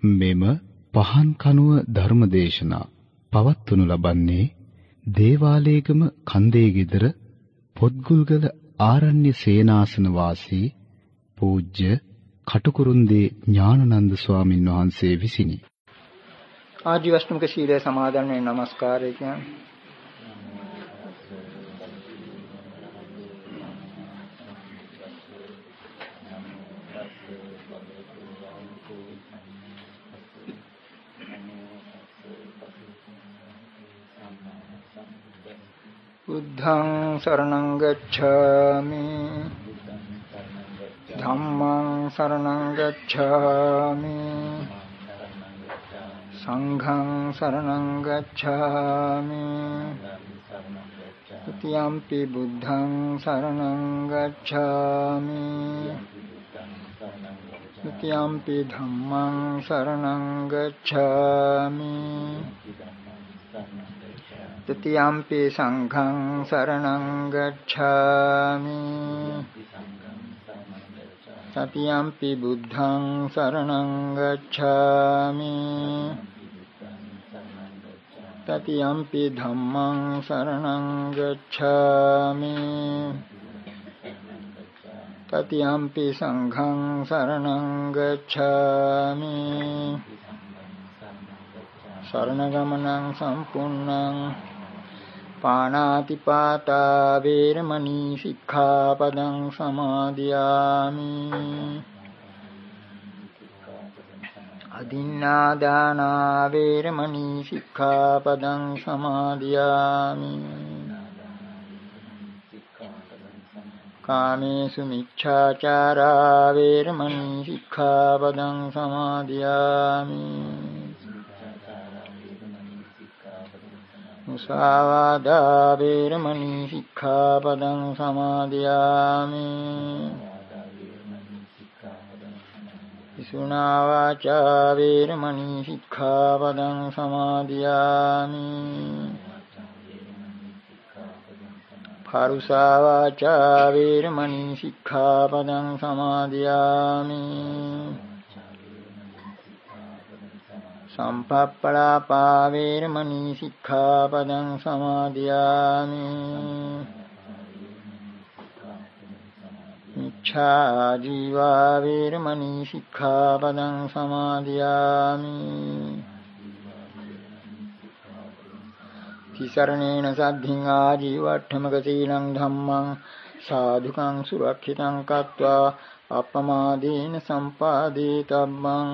මෙම පහන් කනුව ධර්මදේශනා පවත්වනු ලබන්නේ දේවාලේගම කන්දේ ගෙදර පොත්ගුල්ගල ආරණ්‍ය සේනාසන වාසී පූජ්‍ය කටුකුරුන්දී ඥානানন্দ ස්වාමින් වහන්සේ විසිනි. ආජීවශ්‍රමික සීලය සමාදන් වෙන නමස්කාරය කියන්නේ බුද්ධං शरणं गच्छामि ධම්මං शरणं गच्छामि සංඝං शरणं गच्छामि द्वितीयंपि बुद्धं शरणं गच्छामि द्वितीयंपि धम्मं शरणं गच्छामि तृतीयंपि संघं शरणं गच्छामि तृतीयंपि बुद्धं शरणं गच्छामि तृतीयंपि धम्मं शरणं गच्छामि तृतीयंपि संघं शरणं गच्छामि शरणगमनं सम्पूर्णं पाणातिपाता वेरमणि सिक्खापदं समादियामि अदिन्नादाना वेरमणि सिक्खापदं समादियामि कामेषु मिच्छाचारा वेरमणि सिक्खापदं समादियामि मुसावादा वेरमणि सिक्खापदं समादियामि विसुना वाचा वेरमणि सिक्खापदं समादियामि परुषा वाचा वेरमणि सिक्खापदं समादियामि संपप्पलापा वेरमणि सिक्खापदं समादियामि मिच्छाजीवा वेरमणि सिक्खापदं समादियामि तिसरणेन सद्धिं आजीवट्ठमक सीलं धम्मं साधुकं सुरक्षितं कृत्वा अपमादेन सम्पादितव्यं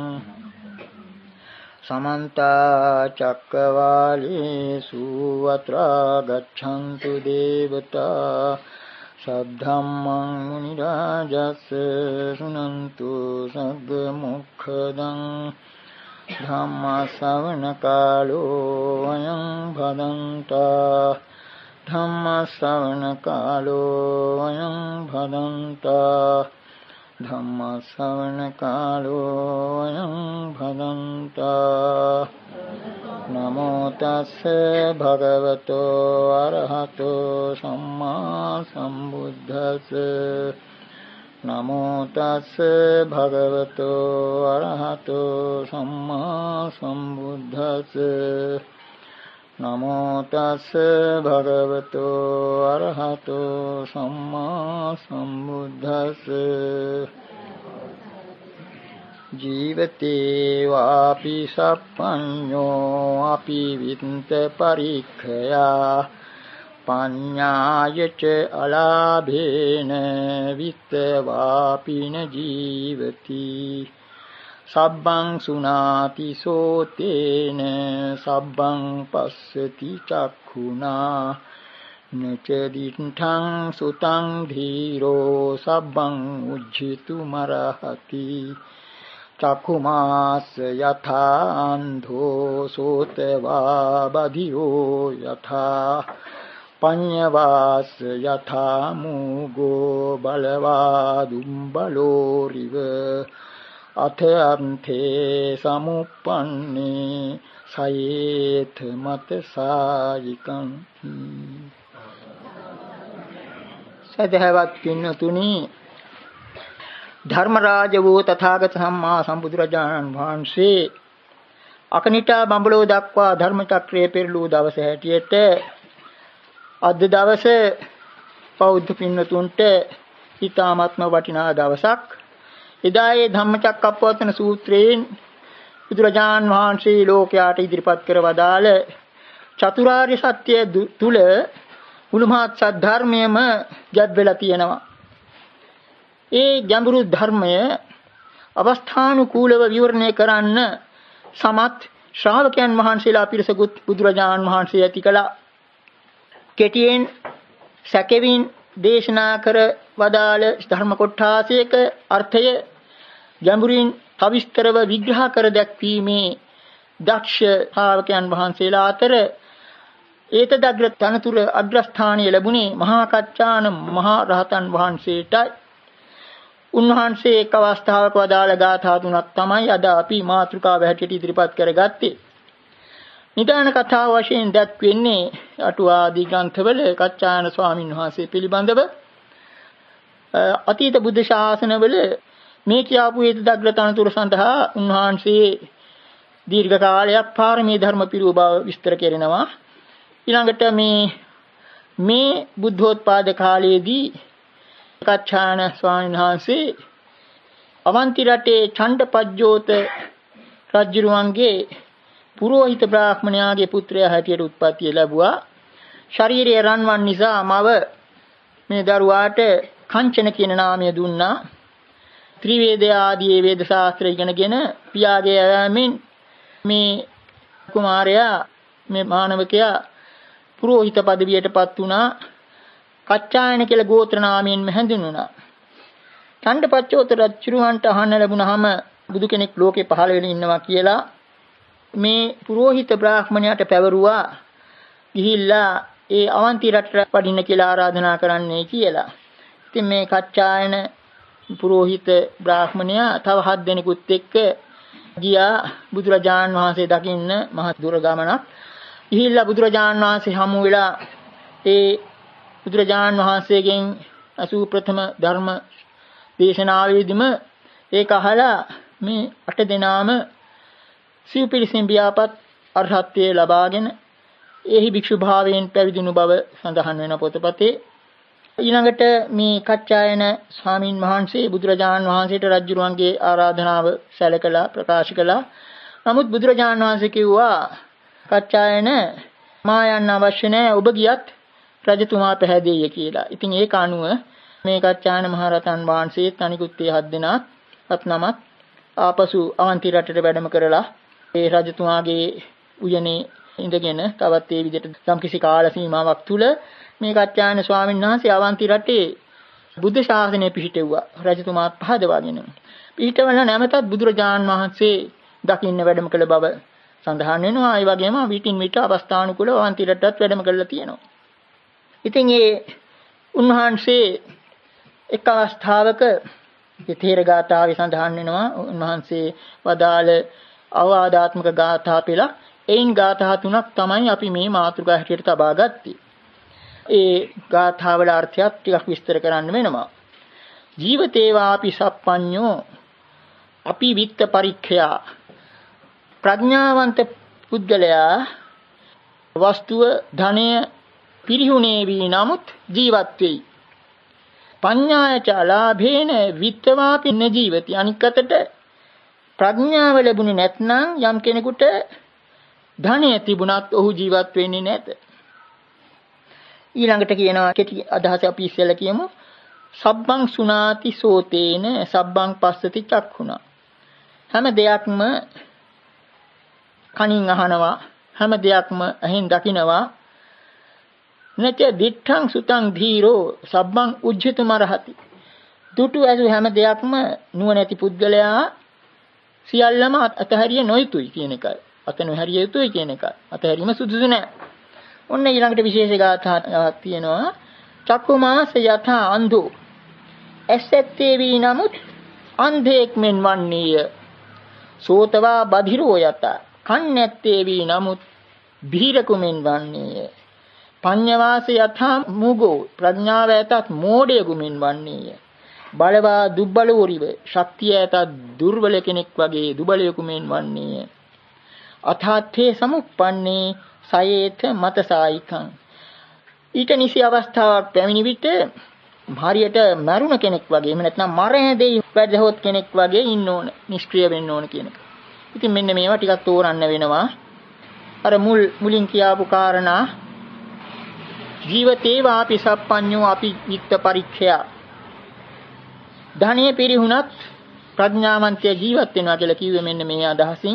समन्ता चक्रवालेषु अत्रा गच्छन्तु देवता सद्धम्मं मुनिराजस्य शृण्वन्तु सद्मुखदं धम्मश्रवणकालो अयं भदन्ता धम्मश्रवणकालो अयं भदन्ता धम्मश्रवणकालो अयं भदन्ता नमो तस्से भगवतो अरहतो सम्मा सम्बुद्धस्से नमो तस्से भगवतो अरहतो सम्मा सम्बुद्धस्से नमो तस्से भगवतो अरहतो सम्मा सम्बुद्धस्से जीवते वापि सप्पन्यो अपि वित्त परीक्षया पඤ්ඤාය च अलाभेन वित्त वापि न जीवति सब्बं सुनाति सोतेन सब्बं पश्यति चक्षुना न च दिठं सुतं धीरो सब्बं उज्झितुमर्हति चक्षुमास यथा अंधो सोतवा बधिरो यथा पඤ්ඤवास यथा मूगो बलवादुम्बलोरिव अथ अन्ते समुपन्ने सयेथ मत सायिकं සදහවත් පින්නතුනි ධර්මරාජ වූ තථාගත සම්මා සම්බුදුරජාණන් වහන්සේ අකනිටා බඹලෝ දක්වා ධර්ම චක්‍රයේ පෙරළූ දවස හැටියට අද දවසේ බෞද්ධ පින්වතුන්ට ඊ타ත්ම වටිනා දවසක්. එදා ඒ ධම්මචක්කප්පවත්තන සූත්‍රයෙන් බුදුරජාණන් වහන්සේ ලෝකයාට ඉදිරිපත් කර වදාළ චතුරාර්ය සත්‍ය තුල මුළුමහත් සද්ධර්මයම ගැබ් වෙලා තියෙනවා. ඒ ගැඹුරු ධර්මය අවස්ථානුකූලව විවරණය කරන්න සමත් ශ්‍රාවකයන් වහන්සේලා පිරිසකුත් බුදුරජාණන් වහන්සේ ඇති කළා. කෙටියෙන් සැකෙවින් දේශනා කර වදාළ ධර්ම කොටාසයක අර්ථය ගැඹුරින් සවිස්තරව විග්‍රහ කර දැක්වීමේ දක්ෂ ශ්‍රාවකයන් වහන්සේලා අතර ඒතදග්‍ර තනතුර අග්‍රස්ථානීය ලැබුණේ මහා කච්චාන මහා රහතන් වහන්සේටයි. උන්වහන්සේ එක් අවස්ථාවක වදාළ ගාථා තුනක් තමයි අද අපි මාතෘකාව හැටියට ඉදිරිපත් කරගත්තේ. නිදාන කතාව වශයෙන් දැක්වෙන්නේ අටුවාදී ග්‍රන්ථවල කච්චායන ස්වාමීන් වහන්සේ පිළිබඳව. අතීත බුද්ධ ශාසනවල මේ කියපු ඒතදග්‍ර තනතුර සඳහා උන්වහන්සේ දීර්ඝ කාලයක් පාරමී ධර්ම පිරුව බව විස්තර කරනවා. ඊළඟට මේ බුද්ධෝත්පාද කාලයේදී කච්චායන ස්වාමීන් වහන්සේ අවන්ති රටේ චණ්ඩපජ්ජෝත රජුරුවන්ගේ පුරෝහිත බ්‍රාහ්මණයාගේ පුත්‍රයා හැටියට උත්පත්ති ලැබුවා. ශාරීරික රන්වන් නිසා මව මේ දරුවාට කංචන කියන නාමය දුන්නා. ත්‍රිවේද ආදී වේද ශාස්ත්‍ර ඉගෙනගෙන පියාගේ ඇවෑමෙන් මේ කුමාරයා මේ මානවකයා පුරෝහිත পদවියටපත් වුණා. කච්චායන කියලා ගෝත්‍ර නාමයෙන් හැඳින්වුණා. චණ්ඩපච්චෝත රජුන්ට අහන්න ලැබුණාම බුදු කෙනෙක් ලෝකේ පහළ වෙලා ඉන්නවා කියලා මේ පුරෝහිත බ්‍රාහ්මණයාට පැවරුවා. ගිහිල්ලා ඒ අවන්ති රටට වඩින්න කියලා ආරාධනා කරන්නයි කියලා. ඉතින් මේ කච්චායන පුරෝහිත බ්‍රාහ්මණයා තව 7 දෙනෙකුත් එක්ක ගියා බුදුරජාණන් වහන්සේ දකින්න මහ දුර ගමනක්. ගිහිල්ලා බුදුරජාණන් වහන්සේ හමු වෙලා ඒ බුදුරජාණන් වහන්සේගෙන් 80 ප්‍රථම ධර්ම දේශනාවේදීම ඒක අහලා මේ 8 දෙනාම සිව්පිරිසින් බියාපත් අරහත්ත්වයේ ලබාගෙන එහි භික්ෂු භාවයෙන් පැවිදිණු බව සඳහන් වෙන පොතපතේ. ඊළඟට මේ කච්චායන ස්වාමින් වහන්සේ බුදුරජාණන් වහන්සේට රජුරුවන්ගේ ආරාධනාව සැලකලා ප්‍රකාශ කළා. නමුත් බුදුරජාණන් වහන්සේ කිව්වා කච්චායන මා යන්න අවශ්‍ය නැහැ, ඔබ ගියත් රජතුමා පැහැදෙයි කියලා. ඉතින් ඒක අනුව මේ කච්චායන මහරහතන් වහන්සේත් අනිකුත් 7 දෙනාත් අත්නමත් ආපසු අවන්ති රටට වැඩම කරලා ඒ රජතුමාගේ උයනේ ඉඳගෙන තවත් ඒ විදිහට යම්කිසි කාල සීමාවක් තුල මේ කච්චායන ස්වාමීන් වහන්සේ අවන්ති රටේ බුද්ධ ශාසනය පිහිටෙව්වා. රජතුමාත් පහදවාගෙන. පිහිටවල නැමතත් බුදුරජාණන් වහන්සේ දකින්න වැඩම කළ බව සඳහන් වෙනවා. ඒ වගේම විටින් විට අවස්ථානුකූලව අවන්ති රටටත් වැඩම කළා තියෙනවා. ඉතින් ඒ උන්වහන්සේ එක් අවස්ථාවක තේර ගාථාවේ සඳහන් වෙනවා. උන්වහන්සේ වදාළ අවවාදාත්මක ගාථා පෙළ. එයින් ගාථා 3ක් තමයි අපි මේ මාතෘකාව හැටියට තබා ගත්තේ. ඒ ගාථාවල අර්ථයක් ටිකක් විස්තර කරන්න වෙනවා. ජීවතේවාපි සප්පඤ්ඤෝ අපි විත්ත පරික්ඛයා. ප්‍රඥාවන්ත පුද්ගලයා වස්තුව ධනය පිරිහුණේ වී නමුත් ජීවත් වෙයි. පඤ්ඤායච ලාභේන විත්තවාපි න ජීවති. අනික් අතට ප්‍රඥාව ලැබුණේ නැත්නම් යම් කෙනෙකුට ධනය තිබුණත් ඔහු ජීවත් වෙන්නේ නැත. ඊළඟට කියනවා කෙටි අදහස අපි ඉස්සෙල්ලා කියමු. සබ්බං සුනාති සෝතේන සබ්බං පස්සති චක්ඛුනා. හැම දෙයක්ම කනින් අහනවා, හැම දෙයක්ම ඇහෙන් දකිනවා. නැච දිත්තං සුතං ධීරෝ සබ්බං උජ්ජිතමරහති. දුටු ඇසු හැම දෙයක්ම නුවණැති පුද්ගලයා සියල්ලම අතහැරිය නොයුතුයි කියන එකයි. අතහැරිය යුතුයි කියන එකයි. අතහැරීම සුදුසු නැහැ. ඔන්න ඊළඟට විශේෂ ගාථාවක් තියෙනවා. චක්කුමාස යථා අන්ධෝ. ඇසැත්තේ වී නමුත් අන්ධෙක් මෙන් වන්නේය. සෝතවා බධිරෝ යත. කන් නැත්තේ වී නමුත් බීරකුමෙන් වන්නේය. පඤ්ඤවාස යථා මුගෝ. ප්‍රඥාව ඇතත් මෝඩයෙකුමෙන් වන්නේය. බලවා දුබ්බලෝරිව ශක්තිය ඇත දුර්වල කෙනෙක් වගේ දුබලයෙකු මෙන් වන්නේය. අථාත්තේ සමුප්පන්නේ සයේත මතසායිකං. ඊට නිසි අවස්ථාවක් පැමිණි විට හරියට මරුණ කෙනෙක් වගේ එහෙම නැත්නම් මරණදී වැදහොත් කෙනෙක් වගේ ඉන්න ඕන, නිෂ්ක්‍රිය වෙන්න ඕන කියන එක. ඉතින් මෙන්න මේවා ටිකක් තෝරන්න වෙනවා. අර මුලින් කියාපු කාරණා ජීවිතේ වාපි සප්පඤ්ඤෝ අපි විත්ත පරික්ඛය. ධනෙ පිරිහුණත් ප්‍රඥාවන්තය ජීවත් වෙනවා කියලා කිව්වේ මෙන්න මේ අදහසින්.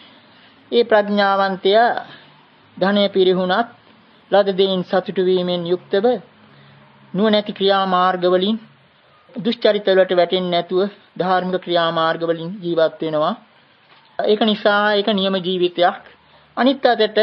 ඒ ප්‍රඥාවන්තය ධනෙ පිරිහුණත් ලද දෙයින් සතුටු වීමෙන් යුක්තව නුවණැති ක්‍රියා මාර්ග වලින් දුෂ්චරිත වලට වැටෙන්නේ නැතුව ධාර්මික ක්‍රියා මාර්ග වලින් ජීවත් වෙනවා. ඒක නිසා ඒක නියම ජීවිතයක්. අනිත් අතට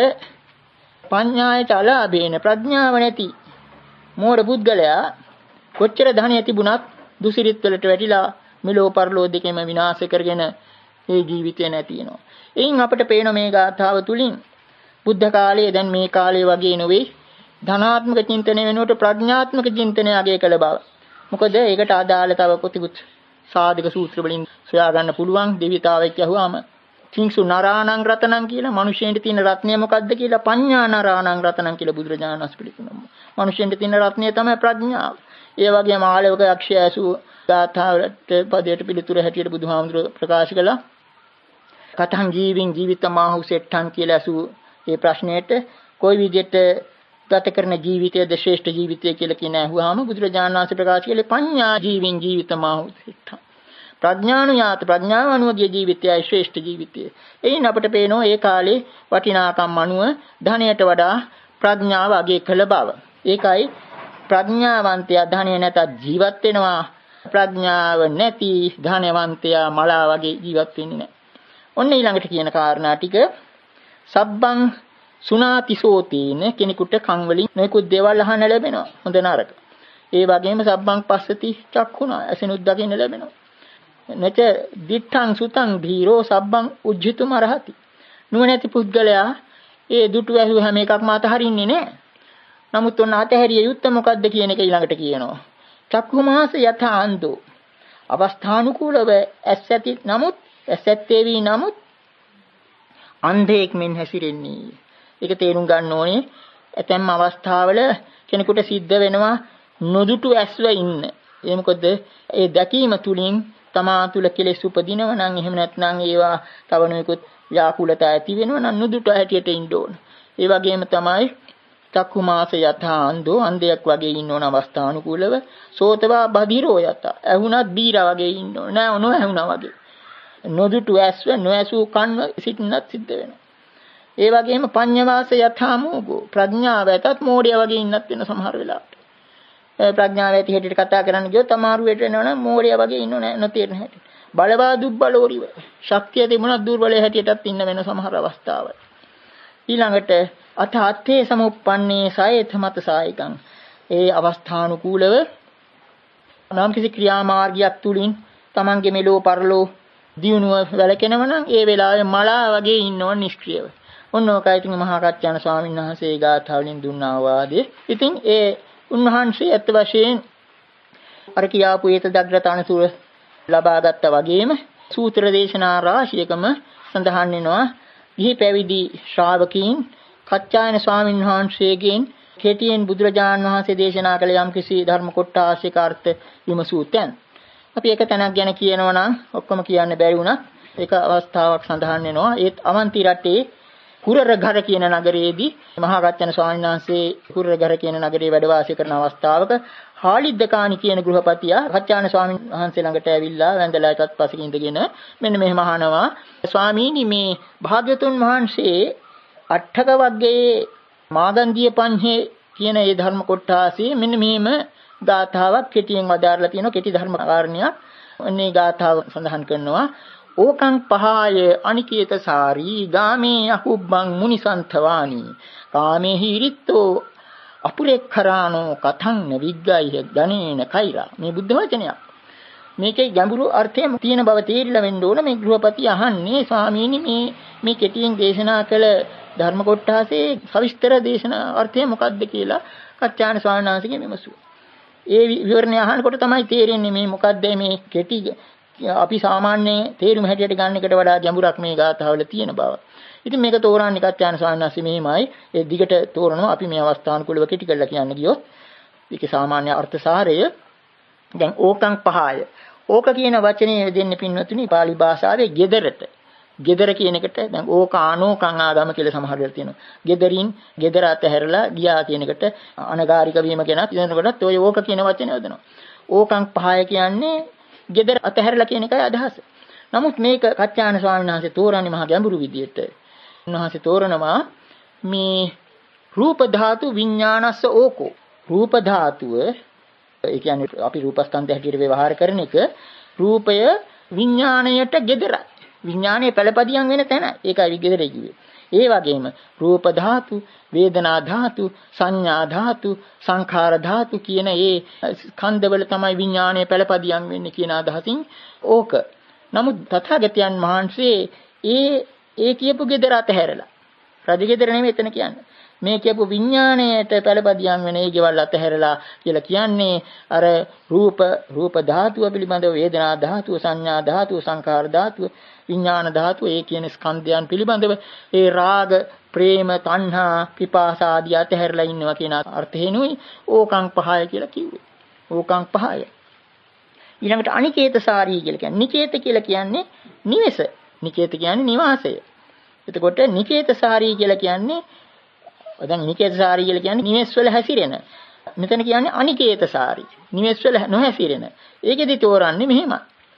පඤ්ඤායට අලාභේන ප්‍රඥාව නැති මෝඩ පුද්ගලයා කොච්චර ධනෙ තිබුණත් දුසිරිත වලට වැටිලා මෙලෝ පරලෝ දෙකෙම විනාශ කරගෙන ඒ ජීවිතය නැති වෙනවා. එයින් අපට පේන මේ ගාථාව තුලින් බුද්ධ කාලයේ දැන් මේ කාලයේ වගේ නෙවෙයි ධනාත්මක චින්තනය වෙනුවට ප්‍රඥාත්මක චින්තනය අගය කළ බව. මොකද ඒකට අදාළ තව කොතිකුත් සාධක සූත්‍ර වලින් සොයා ගන්න පුළුවන්. දෙවිතාවෙක් යහුවාම කිංසු නරාණං රතනං කියලා මිනිසෙන්ට තියෙන රත්නය මොකද්ද කියලා පඤ්ඤා නරාණං රතනං කියලා බුදුරජාණන් වහන්සේ පිළිතුරු. මිනිසෙන්ට තියෙන රත්නය තමයි ප්‍රඥාව. ඒ වගේම ආලවක යක්ෂය ඇසු ගාථාවලට පදයට පිළිතුරු හැටියට බුදුහාමුදුරුවෝ ප්‍රකාශ කළා. කතං ජීවින් ජීවිතමාහු සෙට්ඨං කියලා ඇසු ඒ ප්‍රශ්නයට කොයි විදිහට ගත කරන ජීවිතයද ශ්‍රේෂ්ඨ ජීවිතය කියලා කියන අහුවාම බුදුරජාණන් වහන්සේ ප්‍රකාශ කළේ පඤ්ඤා ජීවින් ජීවිතමාහු සෙට්ඨං. ප්‍රඥානුයාත ප්‍රඥාව අනුවගේ ජීවිතයයි ශ්‍රේෂ්ඨ ජීවිතය. එයින් අපට පේනවා ඒ කාලේ වටිනාකම් අනුව ධනයට වඩා ප්‍රඥාව අගය කළ බව. ඒකයි ප්‍රඥාවන්තයා ධනය නැතත් ජීවත් වෙනවා. ප්‍රඥාව නැති ධනවන්තයා මලා වගේ ජීවත් වෙන්නේ නැහැ. ඔන්න ඊළඟට කියන කාරණා ටික සබ්බං සුනාතිසෝතේන කෙනෙකුට කන් වලින් මේකුත් දේවල් අහන්න ලැබෙනවා. හොඳ නරක. ඒ වගේම සබ්බං පස්සති චක්ඛුනා ඇසෙනුත් දකින්න ලැබෙනවා. නැච දිත්තං සුතං ධීරෝ සබ්බං උජ්ජිතුම රහති. නුවණැති පුද්ගලයා ඒ දුටු ඇහුව හැම එකක්ම අතහරින්නේ නැහැ. නමුත් ඔන්න අතහැරිය යුත්තේ මොකද්ද කියන එක ඊළඟට කියනවා. චක්ඛුමාස යථාන්තෝ අවස්ථානුකූලව ඇසැති නමුත් ඇසැත්තේවි නමුත් අන්ධයෙක් මෙන් හැසිරෙන්නේ. ඒක තේරුම් ගන්න ඕනේ. ඇතැම් අවස්ථාවල කෙනෙකුට සිද්ධ වෙනවා නොදුටු ඇස්ව ඉන්න. ඒ මොකද ඒ දැකීම තුලින් තමා තුල කෙලෙස් උපදිනවා නම් එහෙම නැත්නම් ඒවා තව නොයෙකුත් ව්‍යාකූලතා ඇති වෙනවා නම් නුදුට හැටියට ඉන්න ඕන. ඒ වගේම තමයි චක්කුමාස යථා අන්ධෝ අන්ධයෙක් වගේ ඉන්න ඕන අවස්ථානුකූලව. සෝතවා බදිරෝ යත ඇහුණත් බීරා වගේ ඉන්න ඕන. නෑ නොඇහුණා වගේ. නොදුටු ඇස්ව නොඇසූ කන්ව සිටින්නත් සිද්ධ වෙනවා. ඒ වගේම පඤ්ඤවාස යථා මෝගෝ ප්‍රඥාව ඇතත් මෝඩය වගේ ඉන්නත් වෙන සමහර වෙලාවට. ප්‍රඥාව ඇති හැටියට කතා කරන්න ගියොත් තමාරු වෙට වෙනවනම් මෝඩය වගේ ඉන්නෝ නෑ නොතේරෙන හැටි. බලවා දුබ්බලෝරිව ශක්තිය තිබුණත් දුර්වලයේ හැටියටත් ඉන්න වෙන සමහර අවස්ථාවල්. ඊළඟට අථාත්තේ සමුප්පන්නේ සයේත මත සායිකං. ඒ අවස්ථානුකූලව නම් කිසි ක්‍රියාමාර්ගයක් තුලින් Tamange මෙලෝ පරලෝ දියුණුව වැළකෙනව නම් ඒ වෙලාවේ මලා වගේ ඉන්නව නිෂ්ක්‍රියව. ඔන්න ඔකයි ඉතින් මහා කච්චාන ස්වාමීන් වහන්සේ ගාථාවලින් දුන්නා වාදේ. ඉතින් ඒ උන්වහන්සේ ඇත්ත වශයෙන් අර කියාපු ඒත දග්‍රතනතුර ලබා ගත්තා වගේම සූත්‍ර දේශනා රාශියකම සඳහන් වෙනවා ගිහි පැවිදි ශ්‍රාවකීන් කච්චායන ස්වාමීන් වහන්සේගෙන් කෙටියෙන් බුදුරජාණන් වහන්සේ දේශනා කළ යම්කිසි ධර්ම කොටාසික අර්ථ විමසූතෙන් අපි එක තැනක් ගැන කියනවා නම් ඔක්කොම කියන්න බැරි වුණා. ඒක අවස්ථාවක් සඳහන් වෙනවා. ඒත් අවන්ති රටේ කුරරඝර කියන නගරයේදී මහා කච්චන ස්වාමීන් වහන්සේ කුරරඝර කියන නගරේ වැඩ වාසය කරන අවස්ථාවක හාලිද්දකානි කියන ගෘහපතියා කච්චාන ස්වාමීන් වහන්සේ ළඟට ඇවිල්ලා වැඳලා එකත් පසෙක ඉඳගෙන මෙන්න මෙහෙම අහනවා ස්වාමීනි මේ භාග්‍යතුන් වහන්සේ අට්ඨක වර්ගයේ මාගන්ධිය පඤ්ඤේ කියන ඒ ධර්ම කොටාසී මෙන්න මෙහෙම ගාථාවක් කෙටියෙන් වදාරලා තියෙනවා. කෙටි ධර්ම කාරණයක්. මේ ගාථාව සඳහන් කරනවා ඕකං පහාය අනිකේත සාරී ගාමේ අහුබ්බං මුනිසන්තවානි කාමේ හිරිත්තෝ අපුරෙක්ඛරානෝ කතං නවිග්ගයිහ ධනේන කෛරා. මේ බුද්ධ වචනයක්. මේකේ ගැඹුරු අර්ථය තියෙන බව තේරිලා වෙන්න ඕන. මේ ගෘහපති අහන්නේ ස්වාමීනි මේ කෙටියෙන් දේශනා කළ ධර්ම කොටාසේ සවිස්තර දේශනා අර්ථය මොකක්ද කියලා කච්චාන ස්වාමීන් වහන්සේගෙන් විමසුවා. ඒ විවරණය අහනකොට තමයි තේරෙන්නේ මේ මොකද්ද මේ කෙටි අපි සාමාන්‍ය තේරුම හැටියට ගන්න එකට වඩා ගැඹුරක් මේ ගාථාවල තියෙන බව. ඉතින් මේක තෝරන්නේ කච්චායන ස්වාමීන් වහන්සේ මෙහිමයි. ඒ දිගට තෝරනවා අපි මේ අවස්ථානුකූලව කෙටි කරලා කියන්න ගියොත්. ඒකේ සාමාන්‍ය අර්ථ සාරය දැන් ඕකං පහය. ඕක කියන වචනේ දෙන්නේ පින්වතුනි පාලි භාෂාවේ ගෙදරට. ගෙදර කියන එකට දැන් ඕකානෝකං ආගම කියලා සමහර වෙලාවට තියෙනවා. ගෙදරින් ගෙදර අතහැරලා ගියා කියන එකට අනගාരിക වීම ගැන කියනකොටත් ඔය ඕක කියන වචනේ යොදනවා. ඕකං පහය කියන්නේ ගෙදර අතහැරලා කියන එකයි අදහස. නමුත් මේක කච්චායන ස්වාමීන් වහන්සේ තෝරන්නේ මහා ගැඹුරු විදියට. උන්වහන්සේ තෝරනවා මේ රූප ධාතු විඥානස්ස ඕකෝ. රූප ධාතුව ඒ කියන්නේ අපි රූපස්කන්ධය හැටියට ව්‍යවහාර කරන එක රූපය විඥාණයට ගෙදරයි. විඥානයේ පළපදියම් වෙන තැන. ඒකයි ගෙදරයි කිව්වේ. ඒ වගේම රූප ධාතු, වේදනා ධාතු, සංඥා ධාතු, සංඛාර ධාතු කියන ඒ ස්කන්ධවල තමයි විඥානයේ පළපදියම් වෙන්නේ කියන අදහසින් ඕක. නමුත් තථාගතයන් වහන්සේ ඒ කියපු ගෙදර අතහැරලා රජ ගෙදර නෙමෙයි එතන කියන්නේ. මේ කියපු විඥාණයට පළපදියම් වෙන ඒ ගෙවල් අතහැරලා කියලා කියන්නේ අර රූප ධාතුව පිළිබඳව වේදනා ධාතුව, සංඥා ධාතුව, සංඛාර ධාතුව, විඥාන ධාතුව ඒ කියන ස්කන්ධයන් පිළිබඳව ඒ රාග, ප්‍රේම, තණ්හා, පිපාස ආදී අතහැරලා ඉන්නවා කියන අර්ථයෙන්ුයි ඕකං පහය කියලා කිව්වේ. ඕකං පහය. ඊළඟට අනිකේතසාරී කියලා කියන්නේ. නිකේත කියලා කියන්නේ නිවෙස. නිකේත කියන්නේ නිවාසය. එතකොට නිකේතසාරී කියලා කියන්නේ දැන් නිකේතසාරී කියලා කියන්නේ නිවෙස් වල හැසිරෙන. මෙතන කියන්නේ අනිකේතසාරී. නිවෙස් වල නොහැසිරෙන. ඒකෙදි තෝරන්නේ මෙහෙමයි.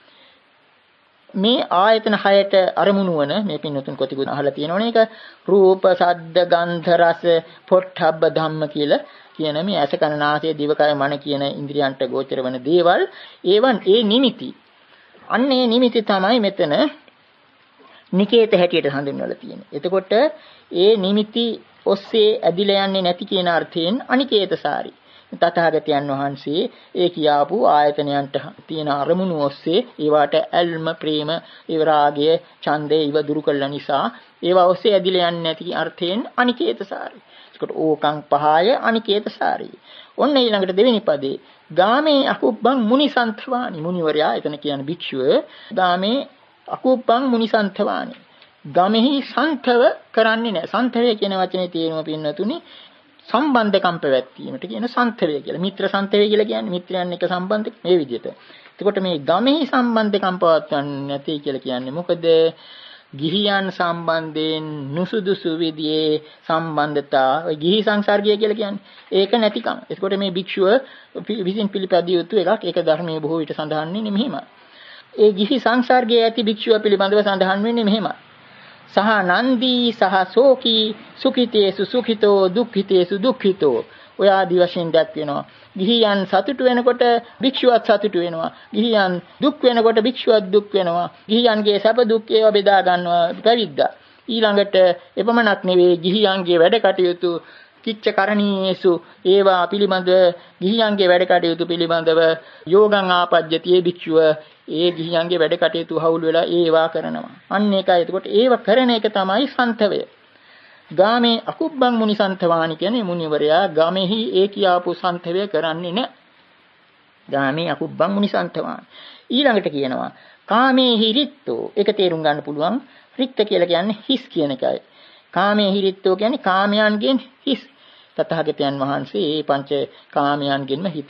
මේ ආයතන 6ට අරමුණු වන මේ පින්නතුන් කොටිකුත් අහලා තියෙනවනේ ඒක රූප, ශබ්ද, ගන්ධ, රස, පොට්ටබ්බ ධම්ම කියලා කියන මේ ඇස කන නාසය දිවකය මන කියන ඉන්ද්‍රියන්ට ගෝචර වන දේවල් ඒවන් ඒ නිමිති. අන්න ඒ නිමිති තමයි මෙතන නිකේත හැටියට හඳුන්වලා තියෙන්නේ. එතකොට ඒ නිමිති ඔස්සේ ඇදිලා යන්නේ නැති කියන අර්ථයෙන් අනිකේතසාරී. තථාගතයන් වහන්සේ ඒ කියාපු ආයතනයන්ට තියෙන අරමුණු ඔස්සේ ඒවට ඇල්ම, ප්‍රේම, විරාගය, ඡන්දය ඉව දුරු කළ නිසා ඒවා ඔස්සේ ඇදිලා යන්නේ නැති අර්ථයෙන් අනිකේතසාරී. ඒකට ඕකං පහය අනිකේතසාරී. ඔන්න ඊළඟට දෙවෙනි පදේ ගාමේ අකුබ්බං මුනිසන්තවානි. මුනිවරයා එතන කියන්නේ භික්ෂුව. ගාමේ අකුබ්බං මුනිසන්තවානි. ගමෙහි සන්තව කරන්නේ නැහැ. සන්තවය කියන වචනේ තේරුම පින්නතුනි සම්බන්ධකම් පැවැත්වීමට කියන සන්තවය කියලා. මිත්‍ර සන්තවය කියලා කියන්නේ මිත්‍රයන් එක්ක සම්බන්ධ මේ විදිහට. එතකොට මේ ගමෙහි සම්බන්ධකම් පවත්වන්නේ නැති කියලා කියන්නේ මොකද? ගිහියන් සම්බන්ධයෙන් නුසුදුසු විදිහේ සම්බන්ධතා ඔය ගිහි සංසර්ගය කියලා කියන්නේ. ඒක නැතිකම. එතකොට මේ භික්ෂුව විසින් පිළිපැදිය යුතු එකක්. ඒක ධර්මයේ බොහෝ විට සඳහන් වෙන්නේ මෙහෙමයි. ඒ ගිහි සංසර්ගයේ ඇති භික්ෂුව පිළිබඳව සඳහන් වෙන්නේ මෙහෙමයි. සහ නන්දී සහ සෝකී සුඛිතේසු සුඛිතෝ දුක්ඛිතේසු දුක්ඛිතෝ. ඔය ආදි වශයෙන් දැක්වෙනවා. ගිහියන් සතුටු වෙනකොට භික්ෂුවත් සතුටු වෙනවා. ගිහියන් දුක් වෙනකොට භික්ෂුවත් දුක් වෙනවා. ගිහියන්ගේ සැප දුක් ඒවා බෙදා ගන්නවා පැවිද්දා. ඊළඟට එපමණක් නෙවෙයි ගිහියන්ගේ වැඩ කටයුතු කිච්ච කරණීයේසු ඒවා පිළිබඳ ගිහියන්ගේ වැඩ කටයුතු පිළිබඳව යෝගං ආපජ්ජතියේ භික්ෂුව ඒ ගිහියන්ගේ වැඩ කටයුතු හවුල් වෙලා ඒවා කරනවා. අන්න ඒකයි. එතකොට ඒවා කරන එක තමයි සන්තවය. ගාමේ අකුබ්බං මුනිසන්තවානි කියන්නේ මුනිවරයා ගමෙහි ඒ කියාපු සන්තවය කරන්නේ නැහැ. ගාමේ අකුබ්බං මුනිසන්තවානි. ඊළඟට කියනවා කාමේ හිරිත්තෝ. ඒක තේරුම් ගන්න පුළුවන්. රික්ත කියලා කියන්නේ හිස් කියන එකයි. කාමේ හිරිත්තෝ කියන්නේ කාමයන්ගෙන් හිස්. තථාගතයන් වහන්සේ මේ පංච කාමයන්ගෙන්ම හිත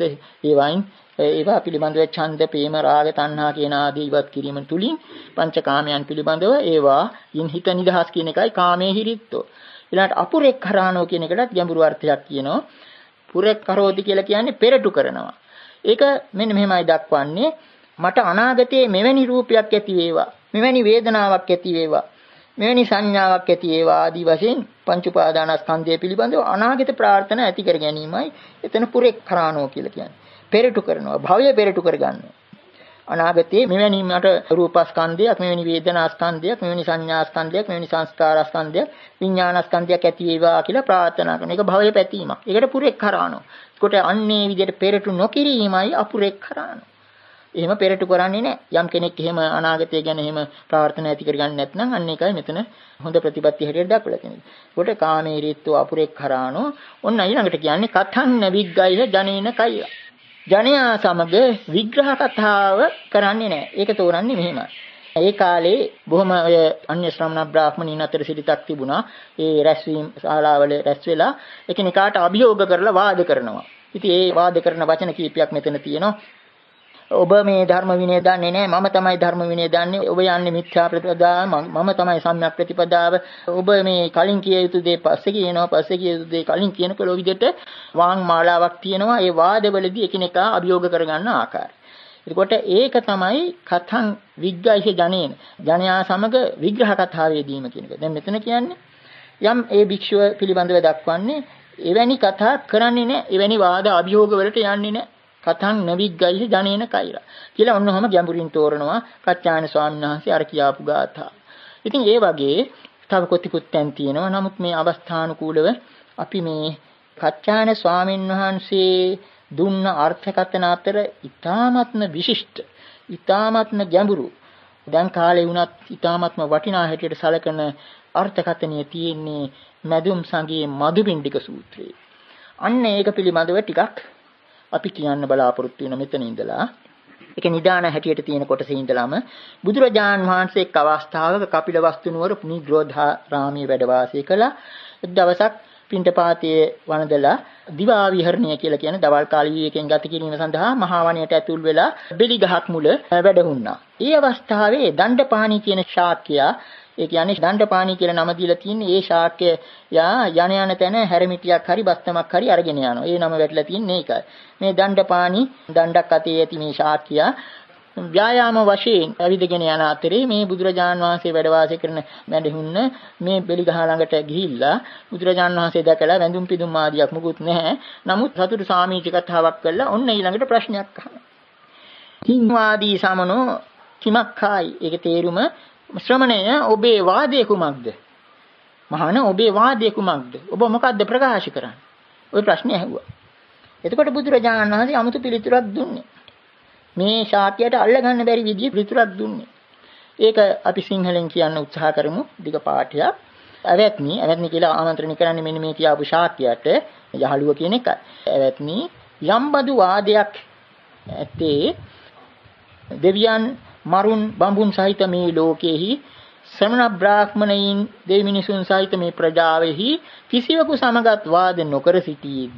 ඒවා පිළිබඳව ඡන්ද, ප්‍රේම, රාග, තණ්හා කියන ආදී ඉවත් කිරීම තුලින් පංච කාමයන් පිළිබඳව ඒවා ඉන් හිත නිදහස් කියන එකයි කාමේ හිරිත්තෝ. ඊළඟට අපුරෙක්ඛරාණෝ කියන එකටත් ගැඹුරු අර්ථයක් කියනවා. පුරෙක්ඛරෝති කියලා කියන්නේ පෙරටු කරනවා. ඒක මෙන්න මෙහෙමයි දක්වන්නේ. මට අනාගතයේ මෙවැනි රූපයක් ඇති වේවා, මෙවැනි වේදනාවක් ඇති වේවා, මෙවැනි සංඥාවක් ඇති වේවා ආදී වශයෙන් පංච උපාදානස්කන්ධය පිළිබඳව අනාගත ප්‍රාර්ථනා ඇති කර ගැනීමයි එතන පුරෙක්ඛරාණෝ කියලා කියන්නේ. පෙරටු කරනවා, භවය පෙරටු කර ගන්නවා. අනාගතයේ මෙවැනි මට රූපස්කන්ධයක්, මෙවැනි වේදනාස්කන්ධයක්, මෙවැනි සංඥාස්කන්ධයක්, මෙවැනි සංස්කාරස්කන්ධයක්, විඥානස්කන්ධයක් ඇති වේවා කියලා ප්‍රාර්ථනා කරන එක භවය පැතීමක්. ඒකට පුරෙක්ඛරාණෝ. ඒකට අන්නේ විදිහට පෙරටු නොකිරීමයි අපුරෙක්ඛරාණෝ. එහෙම පෙරටු කරන්නේ නැහැ. යම් කෙනෙක් එහෙම අනාගතය ගැන එහෙම ප්‍රාර්ථනා ඇති කරගන්නේ නැත්නම් අන්න ඒකයි මෙතන හොඳ ප්‍රතිපත්ති හැටියට දක්වලා තියෙන්නේ. ඒකට කාමේරීත්ව අපුරෙක්ඛරාණෝ. ඔන්න ඊළඟට කියන්නේ කතන්න විග්ගයිහ ජනේන කය. ජනයා සමග විග්‍රහ කතාව කරන්නේ නැහැ. ඒක තෝරන්නේ මෙහෙමයි. ඒ කාලේ බොහොම ඔය අන්‍ය ශ්‍රමණ බ්‍රාහ්මණීන් අතර සිරිතක් තිබුණා. ඒ රැස්වීම ශාලාවල රැස් වෙලා එකිනෙකාට අභියෝග කරලා වාද කරනවා. ඉතින් ඒ වාද කරන වචන කීපයක් මෙතන තියෙනවා. ඔබ මේ ධර්ම විනය දන්නේ නැහැ, මම තමයි ධර්ම විනය දන්නේ. ඔබ යන්නේ මිත්‍යා ප්‍රතිපදාව, මම තමයි සම්‍යක් ප්‍රතිපදාව. ඔබ මේ කලින් කිය යුතු දේ පස්සේ කියනවා, පස්සේ කිය යුතු දේ කලින් කියනකොට ඔය විදිහට වාං මාලාවක් තියෙනවා. ඒ වාදවලදී එකිනෙකා අභියෝග කරගන්න ආකාරය. එතකොට ඒක තමයි කතං විග්ගයිහ ජනේන. ජනයා සමග විග්‍රහ කතාවේදීම කියන එක. දැන් මෙතන කියන්නේ යම් ඒ භික්ෂුව පිළිබඳව දක්වන්නේ එවැනි කතා කරන්නේ නැහැ, එවැනි වාද අභියෝග වලට යන්නේ නැහැ. කතං නවිග්ගයිහ ජනේන කෛරා කියලා ඔන්නෝම ගැඹුරින් තෝරනවා කච්චායන ස්වාමීන් වහන්සේ අර කියාපු ගාථා. ඉතින් ඒ වගේ තව කොටිකුත් තැන් තියෙනවා. නමුත් මේ අවස්ථානුකූලව අපි මේ කච්චායන ස්වාමීන් වහන්සේ දුන්න අර්ථකථන අතර ඊ타ත්ම විශිෂ්ට, ඊ타ත්ම ගැඹුරු, දැන් කාලේ වුණත් ඊ타ත්ම වටිනා හැටියට සැලකෙන අර්ථකථනය තියෙන්නේ මදුම් සංගයේ මදුපිණ්ඩික සූත්‍රයේ. අන්න ඒක පිළිබඳව ටිකක් අපි කියන්න බලාපොරොත්තු වෙන මෙතන ඉඳලා. ඒක නිදාන හැටියට තියෙන කොටසේ ඉඳලාම බුදුරජාන් වහන්සේ එක් අවස්ථාවක කපිලවස්තු නුවර නිග්‍රෝධාරාමයේ වැඩ වාසය කළා. එක් දවසක් පිණ්ඩපාතයේ වළඳලා දිවා විහරණය කියලා කියන දවල් කාලී විවේකයෙන් ගත කිරීම සඳහා මහා වනයට ඇතුල් වෙලා බෙලි ගහක් මුල වැඩහුණා. ඒ අවස්ථාවේ දණ්ඩපාණි කියන ශාක්‍යයා, ඒ කියන්නේ දණ්ඩපාණි කියලා නම දීලා තියෙන්නේ ඒ ශාක්‍යයා යන තැන හැරමිටියක් හරි බස්තමක් හරි අරගෙන යනවා. ඒ නම වැටලා තින්නේ ඒකයි. මේ දණ්ඩපාණි දණ්ඩක් අතේ ඇති මේ ශාක්‍යයා ව්‍යායාම වශයෙන් ඇවිදගෙන යන අතරේ මේ බුදුරජාන් වහන්සේ වැඩ වාසය කරන මැඩහුන්න මේ බෙලිගහ ළඟට ගිහිල්ලා බුදුරජාන් වහන්සේ දැකලා වැඳුම් පිදුම් ආදියක් මුකුත් නැහැ. නමුත් සතුටු සාමීච කතාවක් කළා. ඔන්න ඊළඟට ප්‍රශ්නයක් අහනවා. කිංවාදී සමනෝ කිමක්ඛායි. ඒක තේරුම ශ්‍රමණය ඔබේ වාදය කුමක්ද? මහාන ඔබේ වාදය කුමක්ද? ඔබ මොකද්ද ප්‍රකාශ කරන්නේ? ওই ප්‍රශ්නේ ඇහුවා. එතකොට බුදුරජාණන් වහන්සේ අමුතු පිළිතුරක් දුන්නේ. මේ ශාක්‍යයට අල්ලගන්න බැරි විදිහේ පිළිතුරක් දුන්නේ. ඒක අපි සිංහලෙන් කියන්න උත්සාහ කරමු. දිග පාඨයක්. ඇවැත්නි කියලා ආමන්ත්‍රණය කරන්නේ මෙන්න මේ කියාපු ශාක්‍යයට යහළුව කියන එකයි. ඇවැත්නි යම්බදු වාදයක් ඇත්තේ දෙවියන් මරුන් බඹුන් සහිත මේ ලෝකෙහි ශ්‍රමණ බ්‍රාහ්මණයින් දෙවි මිනිසුන් සහිත මේ ප්‍රජාවෙහි කිසිවෙකු සමගත් වාද නොකර සිටීද?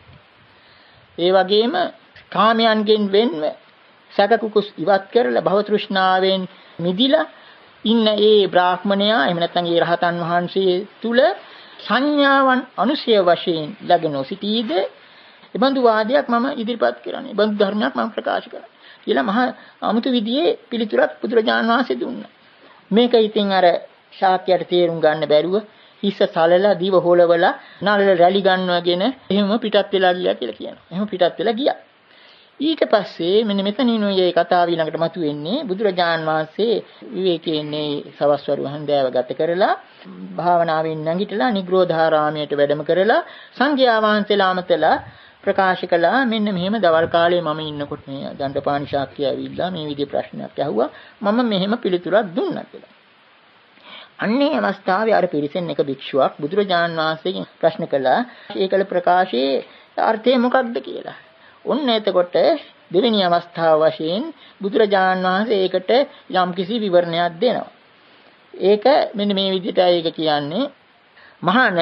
ඒ වගේම කාමයන්ගෙන් වෙන්ව සැකකුකුස් ඉවත් කරලා භව තෘෂ්ණාවෙන් මිදිලා ඉන්න ඒ බ්‍රාහ්මණයා එහෙම නැත්නම් ඒ රහතන් වහන්සේ තුල සංඥාවන් අනුසය වශයෙන් ලැබෙනෝ සිටීද? එබඳු වාදයක් මම ඉදිරිපත් කරන්නේ. එබඳු ධර්මයක් මම ප්‍රකාශ කරන්නේ. කියලා මහා අමුතු විදිහේ පිළිතුරක් බුදුරජාණන් වහන්සේ දුන්නා. මේක ඉතින් අර ශාක්‍යයට තේරුම් ගන්න බැරුව හිස්ස සලලා දිව හොලවලා නළල රැලි ගන්නවගෙන එහෙම පිටත් වෙලා ගියා කියලා කියනවා. එහෙම පිටත් වෙලා ගියා. ඊට පස්සේ මෙන්න මෙතනිනුයි මේ කතාව ඊළඟට මතුවෙන්නේ. බුදුරජාණන් වහන්සේ විවේකයේනේ සවස් වරු හන්දෑව ගත කරලා භාවනාවෙන් නැගිටලා නිග්‍රෝධාරාමයට වැඩම කරලා සංඝයා වහන්සේලා අමතලා ප්‍රකාශ කළා මෙන්න මෙහෙම දවල් කාලේ මම ඉන්නකොට මේ දණ්ඩපාණි ශාක්‍ය ඇවිල්ලා මේ විදිහේ ප්‍රශ්නයක් ඇහුවා. මම මෙහෙම පිළිතුරක් දුන්නා කියලා. අන්නේ අවස්ථාවේ අර පිරිසෙන් එක භික්ෂුවක් බුදුරජාණන් වහන්සේගෙන් ප්‍රශ්න කළා. ඒකල ප්‍රකාශයේ අර්ථය මොකක්ද කියලා. ඔන්න එතකොට දෙවෙනි අවස්ථාව වශයෙන් බුදුරජාණන් වහන්සේ ඒකට යම්කිසි විවරණයක් දෙනවා. ඒක මෙන්න මේ විදිහට ඒක කියන්නේ මහාන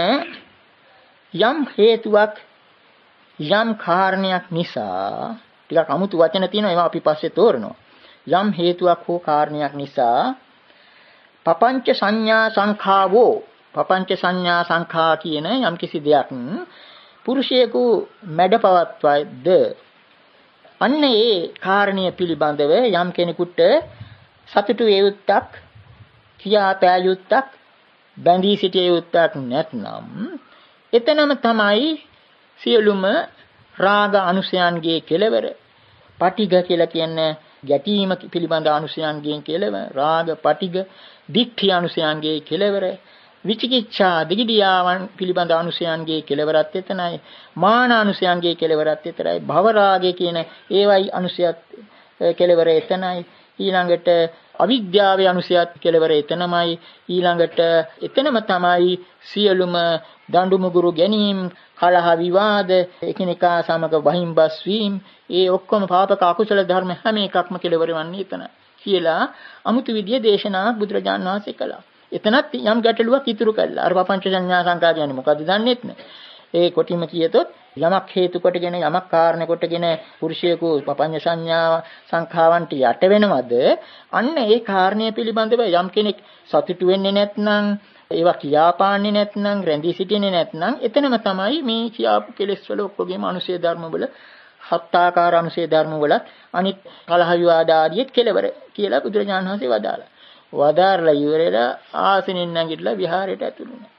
යම් හේතුවක් යම් කාරණයක් නිසා ටිකක් අමුතු වචන තියෙනවා ඒවා අපි පස්සේ තෝරනවා. යම් හේතුවක් හෝ කාරණයක් නිසා පపంచ සංඥා සංඛාවෝ පపంచ සංඥා සංඛා කියන යම්කිසි දෙයක් පුරුෂයෙකු මැඩපවත්වයිද අන්න ඒ කාරණිය පිළිබඳව යම් කෙනෙකුට සතුටු වේයුත්තක් කියා පෑ යුත්තක් බැඳී සිටිය යුත්තක් නැත්නම් එතනම තමයි සියලුම රාග අනුසයන්ගේ කෙලවර පටිඝ කියලා කියන ගැටීම පිළිබඳ අනුසයන්ගෙන් කෙලවර රාග පටිඝ දික්ඛි අනුසයන්ගේ කෙලවර විචිකිච්ඡා දිගිඩියාවන් පිළිබඳ අනුසයන්ගේ කෙලවරත් එතනයි මාන අනුසයන්ගේ කෙලවරත් එතරයි භව රාගය කියන ඒවයි අනුසයත් කෙලවර එතනයි ඊළඟට අවිද්‍යාවේ අනුසයත් කෙලවර එතනමයි. ඊළඟට එතනම තමයි සියලුම දඬු මුගුරු ගැනීම, කලහ විවාද, එකිනෙකා සමග වහින්බස් වීම, ඒ ඔක්කොම පාපක අකුසල ධර්ම හැම එකක්ම කෙලවර වන්නේ එතන කියලා අමුතු විදිය දේශනාවක් බුදුරජාණන් වහන්සේ කළා. එතනත් යම් ගැටලුවක් ඉතුරු කළා. අර පపంచ සංඥා සංඛා කියන්නේ මොකද්ද දන්නේත් නැහැ. ඒ කොටිම කියතොත් යමක් හේතු කොටගෙන යමක් කාරණ කොටගෙන පුරුෂයෙකු පపంచ සංඥා සංඛාවන්ට යට වෙනවද? අන්න ඒ කාරණය පිළිබඳව යම් කෙනෙක් සතුටු වෙන්නේ නැත්නම්, ඒවා කියාපාන්නේ නැත්නම්, රැඳී සිටින්නේ නැත්නම්, එතනම තමයි මේ කියාපු කෙලෙස් වල ඔක්කොගේම අනුශේ ධර්ම වල හත්ආකාර අනුශේ ධර්ම වල අනිත් කලහ විවාද ආදියත් කෙලවර කියලා බුදුරජාණන් වහන්සේ වදාළා. වදාarලා ඉවරලා ආසනෙන් නැගිටලා විහාරයට ඇතුළු වුණා.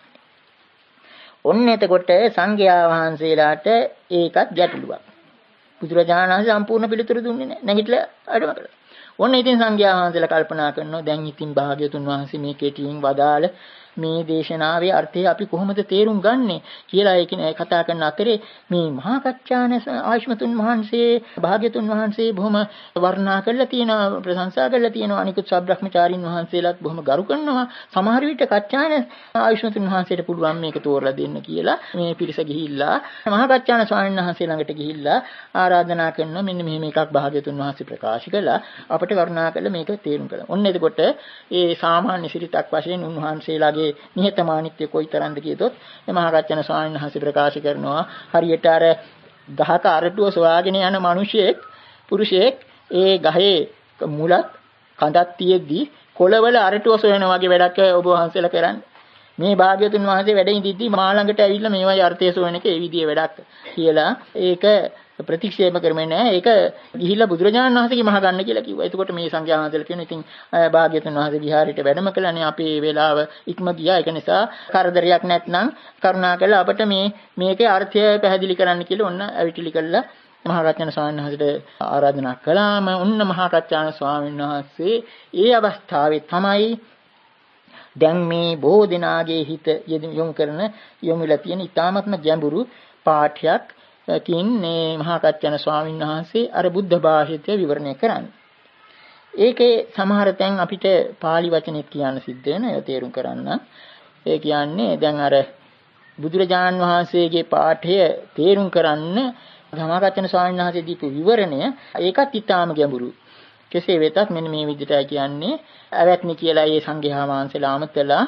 ඔන්න එතකොට සංඝයා වහන්සේලාට ඒකත් ගැටලුවක්. බුදුරජාණන් වහන්සේ සම්පූර්ණ පිළිතුරු දුන්නේ නැහැ. නැගිටලා අඩම කළා. ඔන්න ඉතින් සංඝයා වහන්සේලා කල්පනා කරනවා දැන් ඉතින් භාග්‍යතුන් වහන්සේ මේ කෙටියෙන් වදාළ මේ දේශනාවේ අර්ථය අපි කොහොමද තේරුම් ගන්නෙ කියලා ඒකනේ කතා කරන අතරේ මේ මහා කච්චාන ආයුෂ්මතුන් වහන්සේ භාග්‍යතුන් වහන්සේ බොහොම වර්ණනා කරලා තියෙනවා, ප්‍රශංසා කරලා තියෙනවා. අනිකුත් සබ්‍රහ්මචාරින් වහන්සේලාත් බොහොම ගරු කරනවා. සමහර විට කච්චාන ආයුෂ්මතුන් වහන්සේට පුළුවන් මේක තෝරලා දෙන්න කියලා මේ පිරිස ගිහිල්ලා මහා කච්චාන ස්වාමීන් වහන්සේ ළඟට ගිහිල්ලා ආරාධනා කරනවා මෙන්න මෙහෙම එකක් භාග්‍යතුන් වහන්සේ ප්‍රකාශ කළා, අපිට වර්ණනා කරලා මේක තේරුම් කළා. ඔන්න එතකොට ඒ සාමාන්‍ය සිරිතක් වශයෙන් උන්වහන්සේලාගේ නිහතමානීත්වය කොයිතරම්ද කියතොත් මහා කච්චාන ස්වාමීන් වහන්සේ ප්‍රකාශ කරනවා හරියට අර ගහක අරටුව සොයාගෙන යන මිනිසෙක් පුරුෂයෙක් ඒ ගහේ මුලත් කඳක් තියෙද්දි කොළවල අරටුව සොයන වගේ වැඩක් ඔබ වහන්සේලා කරන්නේ. මේ භාග්‍යතුන් වහන්සේ වැඩ ඉඳිද්දි මා ළඟට ඇවිල්ලා මේවයි අර්ථය සොයන එක ඒ විදිහේ වැඩක් කියලා ඒක ප්‍රතික්ෂේප කරන්නේ නැහැ. ඒක ගිහිල්ලා බුදුරජාණන් වහන්සේගේ මහ ගන්න කියලා කිව්වා. එතකොට මේ සංඝයා වහන්සේලා කියන ඉතින් භාග්‍යතුන් වහන්සේ විහාරයට වැඩම කළානේ, අපේ වේලාව ඉක්ම ගියා. ඒක නිසා කරදරයක් නැත්නම් කරුණාකරලා අපට මේකේ අර්ථය පැහැදිලි කරන්න කියලා ඔන්න ඇවිටිලි කළා. මහා කච්චාන ස්වාමීන් වහන්සේට ආරාධනා කළාම ඔන්න මහා කච්චාන ස්වාමීන් වහන්සේ ඒ අවස්ථාවේ තමයි දැන් මේ බොහෝ දෙනාගේ හිත යොමුලා තියෙන ඉතාමත්ම ගැඹුරු පාඨයක් කින් මේ මහා කච්චාන ස්වාමීන් වහන්සේ අර බුද්ධ භාෂිතය විවරණය කරන්නේ. ඒකේ සමහර තැන් අපිට pāli වචනෙත් කියන්න සිද්ධ වෙන ඒවා තේරුම් කරන්න. ඒ කියන්නේ දැන් අර බුදුරජාන් වහන්සේගේ පාඨය තේරුම් කරන්න මහා කච්චාන ස්වාමීන් වහන්සේ දීපු විවරණය ඒකත් ඉතාම ගැඹුරුයි. කෙසේ වෙතත් මෙන්න මේ විදිහටයි කියන්නේ අවැත්නි කියලා ඒ සංඝයා වහන්සේලා අමතලා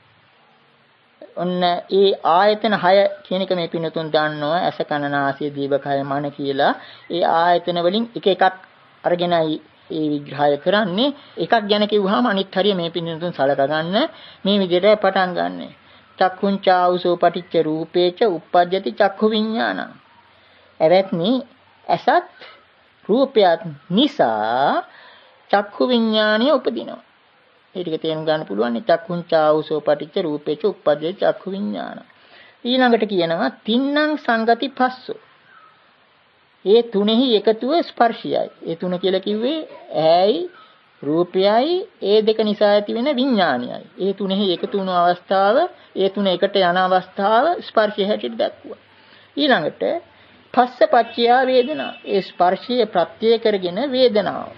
ඔන්න ඒ ආයතන 6 කියන එක මේ පින්නතුන් දන්නවා. ඇස කන නාසය දිවකය මන කියලා ඒ ආයතන වලින් එක එකක් අරගෙනයි ඒ විග්‍රහය කරන්නේ. එකක් ගැන කිව්වහම අනිත් හරිය මේ පින්නතුන් සලකා ගන්න මේ විදිහට පටන් ගන්න. චක්කුංචාඋසෝ පටිච්ච රූපේච uppajjati චක්ඛු විඥානං. එවත්නි ඇසත් රූපයත් නිසා චක්ඛු විඥානය උපදිනවා. ඒ ටික තේරුම් ගන්න පුළුවන්. චක්කුංචාඋසෝ පටිච්ච රූපේච uppajjati චක්ඛු විඥානං. ඊළඟට කියනවා තින්නම් සංගති පස්සෝ. ඒ තුනෙහි එකතුව ස්පර්ශයයි. ඒ තුන කියලා කිව්වේ ඇයි රූපයයි ඒ දෙක නිසා ඇති වෙන විඥානයයි. ඒ තුනෙහි එකතු වුණු අවස්ථාව, ඒ තුන එකට යන අවස්ථාව ස්පර්ශය හැටියට දක්වුවා. ඊළඟට පස්ස පච්චයා වේදනා. ඒ ස්පර්ශය ප්‍රත්‍ය කරගෙන වේදනාව.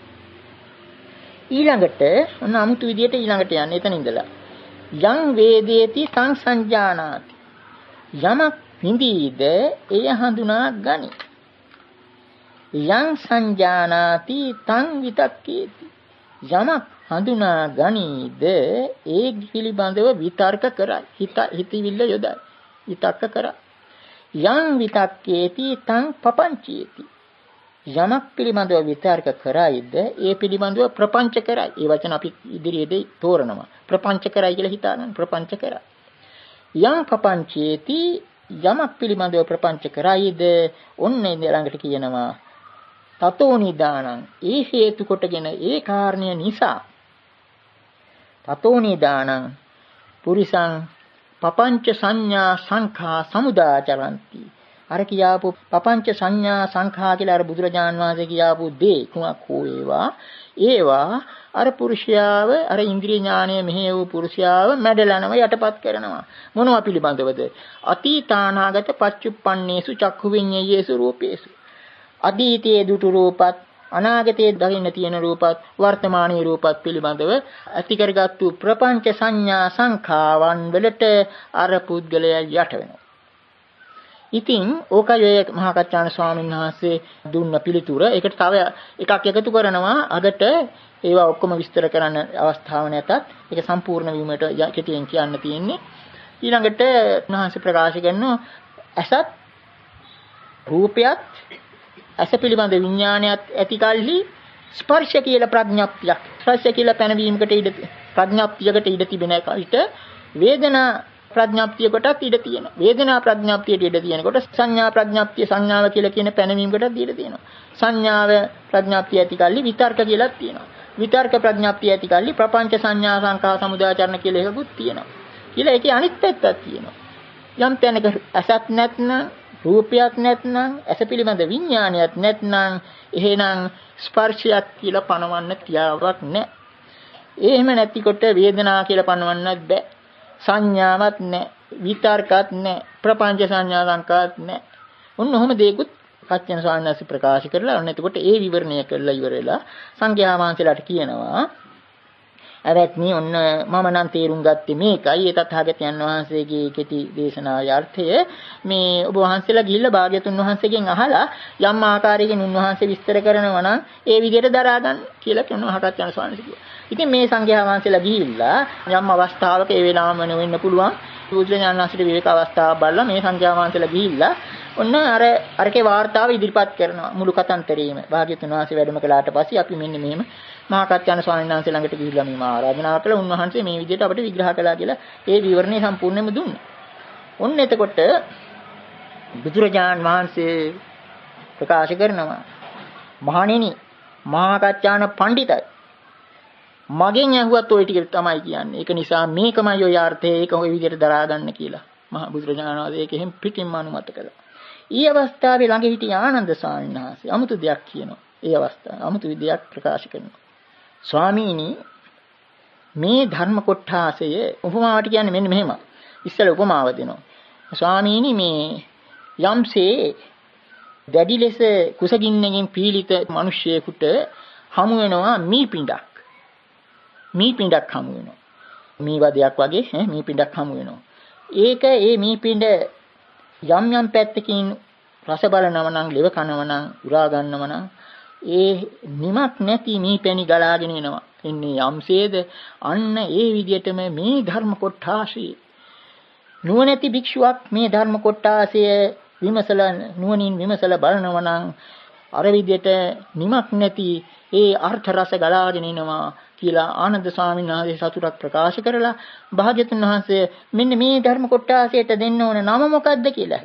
ඊළඟට ඔන්න අමුතු විදියට ඊළඟට යන්නේ එතන ඉඳලා. යං වේදේති සංසංජානාති. යමක් විඳීද එය හඳුනා ගනි. යං සංජානාති තං විතක්කේති. යමක් හඳුනා ගනීද ඒ පිළිබඳව විතර්ක කරයි. හිතවිල්ල යොදයි. විතක්ක කරයි. යං විතක්කේති තං පපංචේති. යමක් පිළිබඳව විතර්ක කරයිද ඒ පිළිබඳව ප්‍රපංච කරයි. ඒ වචන අපි ඉදිරියේදී තෝරනවා. ප්‍රපංච කරයි කියලා හිතාගන්න. ප්‍රපංච කරයි. යං පපංචේති යමක් පිළිබඳව ප්‍රපංච කරයිද ඔන්නේ ළඟට කියනවා තතෝ නිදානං. ඒ හේතු කොටගෙන ඒ කාරණය නිසා තතෝ නිදානං පුරිසං පපංච සංඥා සංඛා සමුදාචරಂತಿ. අර කියාපු පපංච සංඥා සංඛා කියලා අර බුදුරජාන් වහන්සේ කියාපු දේ කුමක් හෝ ඒවා අර පුරුෂයාව අර ඉන්ද්‍රිය ඥානය මෙහෙය වූ පුරුෂයාව මැඩලනව යටපත් කරනවා. මොනවා පිළිබඳවද? අතීතානාගත පච්චුප්පන්නේසු චක්ඛු විඤ්ඤේයේසු රූපේසු. අතීතයේ දුටු රූපත් අනාගතයේ දකින්න තියෙන රූපත් වර්තමානීය රූපත් පිළිබඳව ඇති කරගත්තු ප්‍රපංච සංඥා සංඛාවන් වලට අර පුද්ගලයා යට වෙනවා. ඉතින් ඕකයි මහා කච්චාණ ස්වාමීන් වහන්සේ දුන්න පිළිතුර. ඒකට තව එකක් එකතු කරනවා. අදට ඒවා ඔක්කොම විස්තර කරන්න අවස්ථාව නැතත් ඒක සම්පූර්ණ වීමට කෙටියෙන් කියන්න තියෙන්නේ. ඊළඟට උන්වහන්සේ ප්‍රකාශ කරනවා අසත් රූපයත් අස පිළිබඳ විඥානයත් ඇති කල්හි ස්පර්ශ කියලා ප්‍රඥාප්තියක්. ස්පර්ශ කියලා පැනවීමකට ඉඩ ප්‍රඥාප්තියකට ඉඩ තිබෙන විට වේදනා ප්‍රඥාප්තියකටත් ඉඩ තියෙනවා. වේදනා ප්‍රඥාප්තියට ඉඩ තියෙනකොට සංඥා ප්‍රඥාප්තිය සංඥාව කියලා කියන පැනවීමකටත් ඉඩ තියෙනවා. සංඥාව ප්‍රඥාප්තිය ඇති කල්ලි විතර්ක කියලාත් තියෙනවා. විතර්ක ප්‍රඥාප්තිය ඇති කල්ලි ප්‍රපංච සංඥා සංඛා සමුදාචරණ කියලා එකකුත් තියෙනවා. කියලා ඒකේ අනිත් පැත්තක් තියෙනවා. යම් තැනක අසත් නැත්නම් රූපයක් නැත්නම් ඇස පිළිබඳ විඥානයක් නැත්නම් එහෙනම් ස්පර්ශයක් කියලා පනවන්න තියාවක් නැහැ. එහෙම නැතිකොට වේදනා කියලා පනවන්නත් බෑ. සංඥාවක් නැහැ. විතර්කත් නැහැ. ප්‍රපංච සංඥා සංකාත් නැහැ. ඔන්න ඔහොම දෙයක්ත් කච්චන ස්වාමීන් වහන්සේ ප්‍රකාශ කරලා ඔන්න එතකොට ඒ විවරණය කරලා ඉවර වෙලා සංඝයා වහන්සේලාට කියනවා අවත්නි ඔන්න මම නම් තේරුම් ගත්තේ මේකයි. ඒ තථාගතයන් වහන්සේගේ කෙටි දේශනාවේ අර්ථය මේ ඔබ වහන්සේලා ගිහිල්ලා භාග්‍යතුන් වහන්සේගෙන් අහලා යම් ආකාරයකින් උන්වහන්සේ විස්තර කරනවා නම් ඒ විදිහට දරා ගන්න කියලා කියනවා හකච්චන ස්වාමීන් වහන්සේ. ඉතින් මේ සංඝයා වහන්සේලා ගිහිල්ලා යම් අවස්ථාවක ඒ වෙලාවම වෙන්න පුළුවන් බුදුරජාණන් වහන්සේට විවේක අවස්ථාවක් බලලා මේ සංඝයා වහන්සේලා ගිහිල්ලා ඔන්න අරකේ වාර්තාව ඉදිරිපත් කරනවා මුළු කතන්තරේම. භාග්‍යතුන් වහන්සේ වැඩම කළාට පස්සේ අපි මෙන්න මෙහෙම මහා කච්චාණ ස්වාමීන් වහන්සේ ළඟට ගිහිල්ලා මේ ආරාධනා කළා. උන්වහන්සේ මේ විදිහට අපිට විග්‍රහ කළා කියලා ඒ විවරණය සම්පූර්ණයෙන්ම දුන්නා. ඔන්න එතකොට බුදුරජාණන් වහන්සේ ප්‍රකාශ කරනවා මහණෙනි මහා කච්චාණ පඬිතයි මගෙන් ඇහුවත් ওই ටික තමයි කියන්නේ. ඒක නිසා මේකමයි ඔය අර්ථය ඒක ওই විදිහට දරා ගන්න කියලා මහා බුදුරජාණන් වහන්සේ ඒක එහෙම පිටින්ම අනුමත කළා. ඊ අවස්ථාවේ ළඟ හිටිය ආනන්ද ස්වාමීන් වහන්සේ අමුතු දෙයක් කියනවා. ඒ අවස්ථාව අමුතු විදියක් ප්‍රකාශ කරනවා. ස්වාමීනි මේ ධර්ම කොටාසය උපමාවට කියන්නේ මෙන්න මෙහෙම. ඉස්සෙල්ලා උපමාව දෙනවා. ස්වාමීනි මේ යම්සේ දැඩි ලෙස කුසගින්නකින් පීඩිත මිනිසෙකුට හමු වෙනවා මීපිඬක්. මීපිඬක් හමු වෙනවා. මීවදයක් වගේ මීපිඬක් හමු වෙනවා. ඒක ඒ මීපිඬ යම් යම් පැත්තකින් රස බලනව නම් ලෙව කනව නම් උරා ගන්නව නම් ඒ නිමක් නැති මීපැණි ගලාගෙන එනවා. එන්නේ යම්සේද අන්න ඒ විදිහටම මේ ධර්ම කොටාශය නුවණැති භික්ෂුවක් මේ ධර්ම කොටාශය විමසලා නුවණින් විමසලා බලනව නම් අර විදිහට නිමක් නැති ඒ අර්ථ රස ගලාගෙන එනවා කියලා ආනන්ද ස්වාමීන් වහන්සේ සතුටක් ප්‍රකාශ කරලා භාග්‍යතුන් වහන්සේ මෙන්න මේ ධර්ම කොටාශයට දෙන්න ඕන නම මොකද්ද කියලා.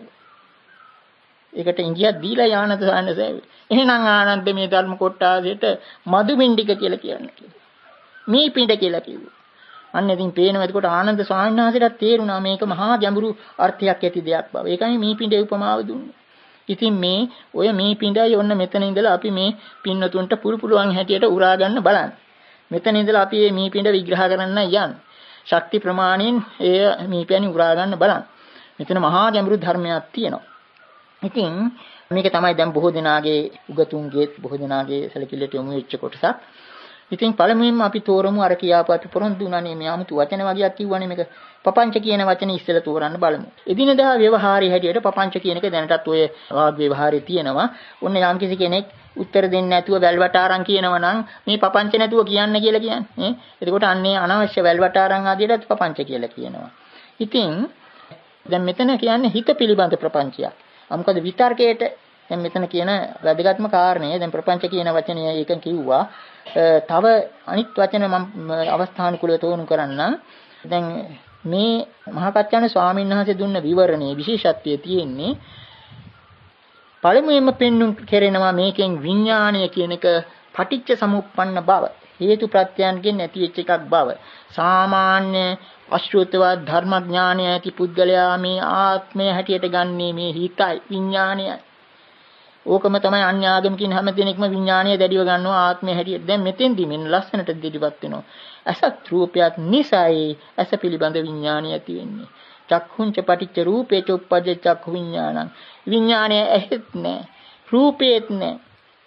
ඒකට ඉංගියක් දීලා ආනන්ද ස්වාමීන් වහන්සේ එහෙනම් ආනන්ද මේ ධර්ම කොටාශයට මදුමිණ්ඩික කියලා කියන්නේ කියලා. මේ පිඬ කියලා කිව්වා. අන්න ඉතින් පේනවා එතකොට ආනන්ද ස්වාමීන් වහන්සේට තේරුණා මේක මහා ගැඹුරු අර්ථයක් ඇති දෙයක් බව. ඒකයි මේ පිඬේ උපමාව දුන්නේ. ඉතින් මේ ඔය මේ පිඬයි ඔන්න මෙතන ඉඳලා අපි මේ පින්නතුන්ට පුළුවන් හැටියට උරා ගන්න බලන්න. මෙතන ඉඳලා අපි මේ මීපිඬ විග්‍රහ කරන්න යන්නේ. ශක්ති ප්‍රමාණයෙන් ඒ මීපැණි උරා ගන්න බලන්න. මෙතන මහා ගැඹුරු ධර්මයක් තියෙනවා. ඉතින් මේක තමයි දැන් බොහෝ දෙනාගේ උගතුන්ගේ බොහෝ දෙනාගේ සැලකිල්ලට යොමු වෙච්ච කොටසක්. ඉතින් පළමුවෙන්ම අපි තෝරමු අර කියාපු අපි පොරොන්දු වුණානේ මේ 아무තු වචන වගේක් කිව්වනේ මේක පපංච කියන වචනේ ඉස්සෙල්ලා තෝරන්න බලමු. එදිනදා ව්‍යවහාරයේ හැටියට පපංච කියන එක දැනටත් ඔය වාග් ව්‍යවහාරයේ තියෙනවා. ඔන්න යම් කිසි කෙනෙක් උත්තර දෙන්නේ නැතුව වැල්වට අරන් කියනවා නම් මේ පපංච නැතුව කියන්න කියලා කියන්නේ. එතකොට අන්නේ අනවශ්‍ය වැල්වට අරන් ආදියට පපංච කියලා කියනවා. ඉතින් දැන් මෙතන කියන්නේ හිත පිළිබඳ ප්‍රපංචයක්. මොකද විතර්කයට දැන් මෙතන කියන වැදගත්ම කාරණය දැන් ප්‍රපංච කියන වචනය ඒකෙන් කිව්වා. තව අනිත් වචන මම අවස්ථානුකූලව තෝරනු කරන්නම්. දැන් මේ මහා කච්චාණ ස්වාමීන් වහන්සේ දුන්න විවරණයේ විශේෂත්වය තියෙන්නේ පළමුවෙන්ම පෙන්වුම් කෙරෙනවා මේකෙන් විඥාණය කියන එක පටිච්ච සමුප්පන්න බව. හේතු ප්‍රත්‍යයන්ගෙන් ඇති වෙච්ච එකක් බව. සාමාන්‍ය අශෘතවත් ධර්මඥානය ඇති පුද්ගලයා මේ ආත්මය හැටියට ගන්නේ මේ හිතයි විඥාණයයි. ඕකම තමයි අන්‍ය ආගමකින් හැම දිනෙකම විඥාණය දැඩිව ගන්නවා ආත්මය හැටියට. දැන් මෙතෙන්දි මෙන්න ලස්සනට දෙඩිපත් වෙනවා. අසත් රූපයක් නිසයි අස පිළිබඳ විඥාණය ඇති වෙන්නේ. චක්ඛුංච පටිච්ච රූපේච උප්පජ්ජ චක්ඛු විඥානං. විඥාණය ඇහෙත් නැහැ. රූපේත් නැහැ.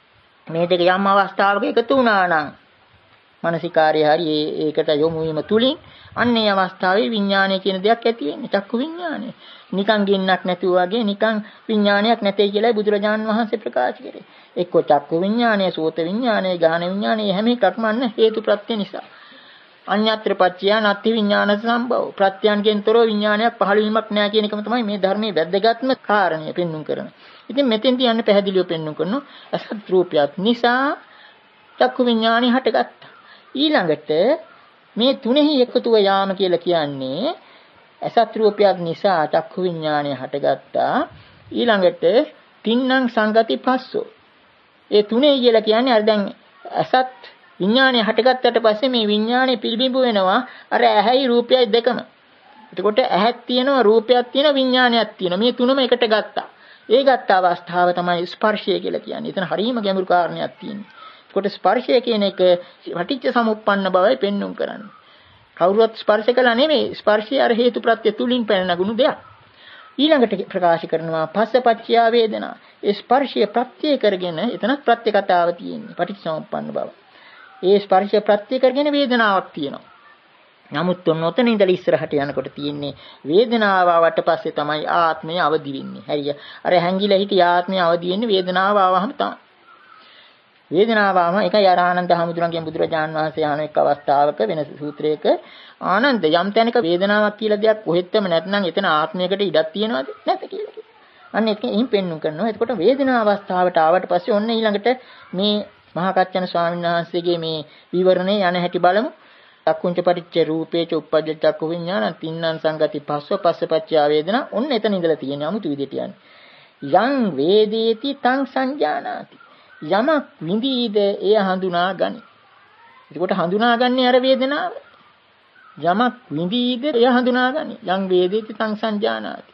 මේ දෙක යම් අවස්ථාවක එකතු වුණා නම් මානසිකාර්ය හරි ඒකට යොමු වීම තුලින් අන්නේ අවස්ථාවේ විඥානය කියන දෙයක් ඇති වෙන්නේ. චක්කු විඥානය. නිකන් ගින්නක් නැතුව වගේ නිකන් විඥානයක් නැtei කියලායි බුදුරජාණන් වහන්සේ ප්‍රකාශ කරේ. එක්ක චක්කු විඥානය, සෝත විඥානය, ගාහන විඥානය හැම එකක්ම අන්න හේතු ප්‍රත්‍ය නිසා. අඤ්ඤත්‍ර පත්‍ය නත්ති විඥාන සම්භව. ප්‍රත්‍යයන්ගෙන් තොරව විඥානයක් පහළ වීමක් නැහැ කියන එකම තමයි මේ ධර්මයේ වැදගත්ම කාරණය පෙන්눔 කරන. ඉතින් මෙතෙන්දී යන්න පැහැදිලිව පෙන්눔 කරනවා අසත් රූපයක් නිසා චක්කු විඥානය හටගත්තා. ඊළඟට මේ තුනෙහි එකතුව යාම කියලා කියන්නේ අසත් රූපයක් නිසා චක්කු විඥානය හටගත්තා. ඊළඟට තින්නම් සංගති පස්සෝ. ඒ තුනේ කියලා කියන්නේ අර දැන් අසත් විඥානය හටගත්තට පස්සේ මේ විඥානය පිළිබිඹු වෙනවා අර ඇහැයි රූපයයි දෙකම. එතකොට ඇහක් තියෙනවා, රූපයක් තියෙනවා, විඥානයක් තියෙනවා. මේ තුනම එකට ගත්තා. ඒ ගත්ත අවස්ථාව තමයි ස්පර්ශය කියලා කියන්නේ. එතන හරීම ගැඹුරු කාරණයක් තියෙනවා. එතකොට ස්පර්ශය කියන එක පටිච්ච සමුප්පන්න බවයි පෙන්눔 කරන්නේ. කවුරුවත් ස්පර්ශ කළා නෙමෙයි. ස්පර්ශය අර හේතු ප්‍රත්‍ය තුලින් පැනනගුණු දෙයක්. ඊළඟට ප්‍රකාශ කරනවා පස්සපච්චය වේදනා. ඒ ස්පර්ශය ප්‍රත්‍ය කරගෙන එතනත් ප්‍රත්‍ය කතාව තියෙන්නේ. පටිච්ච සමුප්පන්න බව. ඒ ස්පර්ශය ප්‍රත්‍ය කරගෙන වේදනාවක් තියෙනවා. නමුත් ඔතන ඉඳලා ඉස්සරහට යනකොට තියෙන්නේ වේදනාව ආවට පස්සේ තමයි ආත්මය අවදි වෙන්නේ. හරිය. අර හැංගිලා හිටිය ආත්මය අවදි වෙන්නේ වේදනාව ආවම තමයි. වේදනාව ආවම ඒකයි ආර ආනන්ද හාමුදුරන්ගෙන් බුදුරජාණන් වහන්සේ ආන එක් අවස්ථාවක වෙන සූත්‍රයක ආනන්ද යම් තැනක වේදනාවක් කියලා දෙයක් කොහෙත්ම නැත්නම් එතන ආත්මයකට ඉඩක් තියනවද? නැත කියලා කියනවා. අන්න ඒකෙන් පෙන්눔 කරනවා. එතකොට වේදනා අවස්ථාවට ආවට පස්සේ ඔන්න ඊළඟට මේ මහා කච්චන ස්වාමීන් වහන්සේගේ මේ විවරණේ යන හැටි බලමු. චක්කුංච පටිච්ච රූපේච උප්පජ්ජ චක්කු විඥාන තින්නම් සංගති පස්සව පස්සපච්චය වේදනා. ඔන්න එතන ඉඳලා තියෙන 아무තු විදිහට යන්නේ. යං වේදේති තං සංජානාති. යමක් විඳීද එය හඳුනා ගනි. එතකොට හඳුනාගන්නේ අර වේදනාව. යමක් විඳීද එය හඳුනා ගනි. යං වේදේති තං සංජානාති.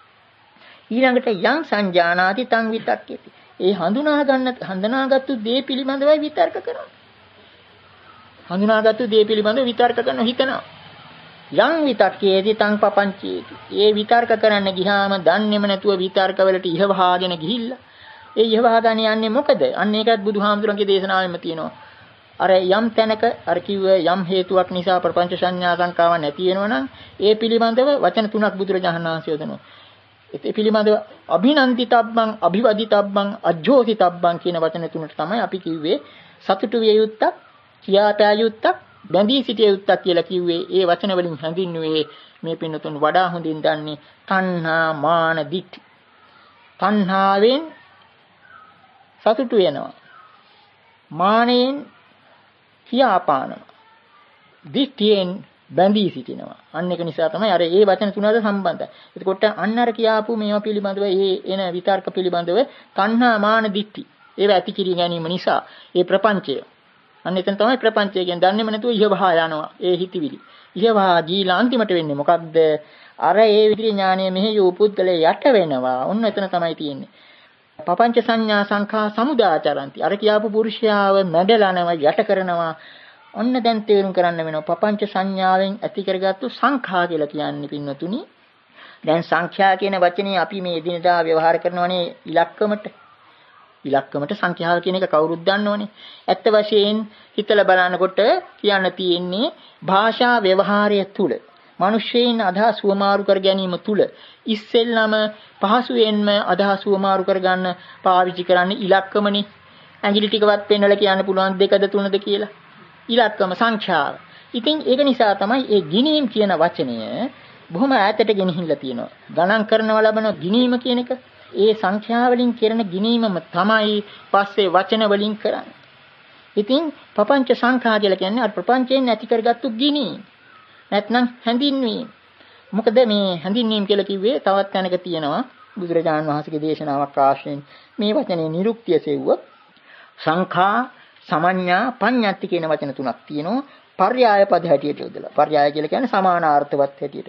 ඊළඟට යං සංජානාති තං විතක්කේති. ඒ හඳුනාගත්තු දේ පිළිබඳවයි විතර්ක කරනවා. හඳුනාගත්තු දේ පිළිබඳව විතර්ක කරන හිතනවා. යං විතක්කේති තං පපංචේති. ඒ විතර්ක කරන්න ගියාම දන්නේම නැතුව විතර්ක වලට ඉහවහාගෙන ගිහිල්ලා ඒ ඉහවහාගෙන යන්නේ මොකද? අන්න ඒකත් බුදුහාමුදුරන්ගේ දේශනාවෙම තියෙනවා. අර යම් තැනක අර කිව්ව යම් හේතුවක් නිසා ප්‍රපංච සංඥා සංකාවක් නැති වෙනවනම් ඒ පිළිබඳව වචන තුනක් බුදුරජාණන් වහන්සේ යොදනවා. ඒ පිළිබඳව අභිනන්දිතබ්බං අභිවදිතබ්බං අජ්ජෝතිතබ්බං කියන වචන තුනට තමයි අපි කිව්වේ සතුටු විය යුත්තක්, කියාපෑ යුත්තක්, බැඳී සිටිය යුත්තක් කියලා කිව්වේ. ඒ වචන වලින් හඳුන්වන්නේ මේ පින්නතුන් වඩා හොඳින් දන්නේ තණ්හා මාන දිට්ඨි. තණ්හාවෙන් සතුටු වෙනවා. මානෙන් කියාපානවා. දිට්ඨියෙන් බැඳී සිටිනවා. අන්න ඒක නිසා තමයි අර ඒ වචන තුනද සම්බන්ධයි. එතකොට අන්න අර කියාපු මේවා පිළිබඳව ඒ එන විතර්ක පිළිබඳව තණ්හා මාන දිට්ඨි ඒවා ඇති කිරී ගැනීම නිසා ඒ ප්‍රපංචය. අන්න එතන තමයි ප්‍රපංචය කියන්නේ. දන්නේම නැතුව ඉහවහා යනවා ඒ හිතවිලි. ඉහවහා ගිහිලා අන්තිමට වෙන්නේ මොකක්ද? අර ඒ විදිහේ ඥානය මෙහි යූපුද්දලේ යට වෙනවා. ඔන්න එතන තමයි තියෙන්නේ. පපංච සංඥා සංඛා සමුදාචරಂತಿ. අර කියාපු පුරුෂයාව මැඩලනවා, යට කරනවා. ඔන්න දැන් තේරුම් කරන්න වෙනවා පපංච සංඥාවෙන් ඇති කරගත්තු සංඛා කියලා කියන්නේ පින්නතුනි. දැන් සංඛ්‍යා කියන වචනේ අපි මේ එදිනදා ව්‍යවහාර කරනවනේ ඉලක්කමට. ඉලක්කමට සංඛ්‍යාව කියන එක කවුරුත් දන්නවනේ. ඇත්ත වශයෙන් හිතලා බලනකොට කියන්න තියෙන්නේ භාෂා ව්‍යවහාරය තුල මිනිස්සෙයින් අදහස් වමාරු කර ගැනීම තුල ඉස්සෙල්ලාම පහසුවෙන්ම අදහස් වමාරු කරගන්න පාවිච්චි කරන්නේ ඉලක්කමනේ. ඇඟිලි ටිකවත් පෙන්වලා කියන්න පුළුවන් දෙකද තුනද කියලා. ඉලක්කම සංඛ්‍යාව. ඉතින් ඒක නිසා තමයි ඒ ගිනීම් කියන වචනය බොහොම ඈතට ගෙනහිල්ලා තියෙනවා. ගණන් කරනවා ලබන ගිනීම කියන එක ඒ සංඛ්‍යා වලින් කරන ගිනීමම තමයි පස්සේ වචන වලින් කරන්නේ. ඉතින් පපංච සංඛා කියලා කියන්නේ අර ප්‍රපංචයෙන් ඇති කරගත්තු ගිනීම. නැත්නම් හැඳින්වීම. මොකද මේ හැඳින්වීම කියලා කිව්වේ තවත් තැනක තියෙනවා බුදුරජාණන් වහන්සේගේ දේශනාවක් ආශ්‍රයෙන් මේ වචනේ නිරුක්තිය සෙව්ව සංඛා සමඤ්ඤා පඤ්ඤාති කියන වචන තුනක් තියෙනවා. පර්යාය පද හැටියට යොදලා. පර්යාය කියලා කියන්නේ සමානාර්ථවත් හැටියට.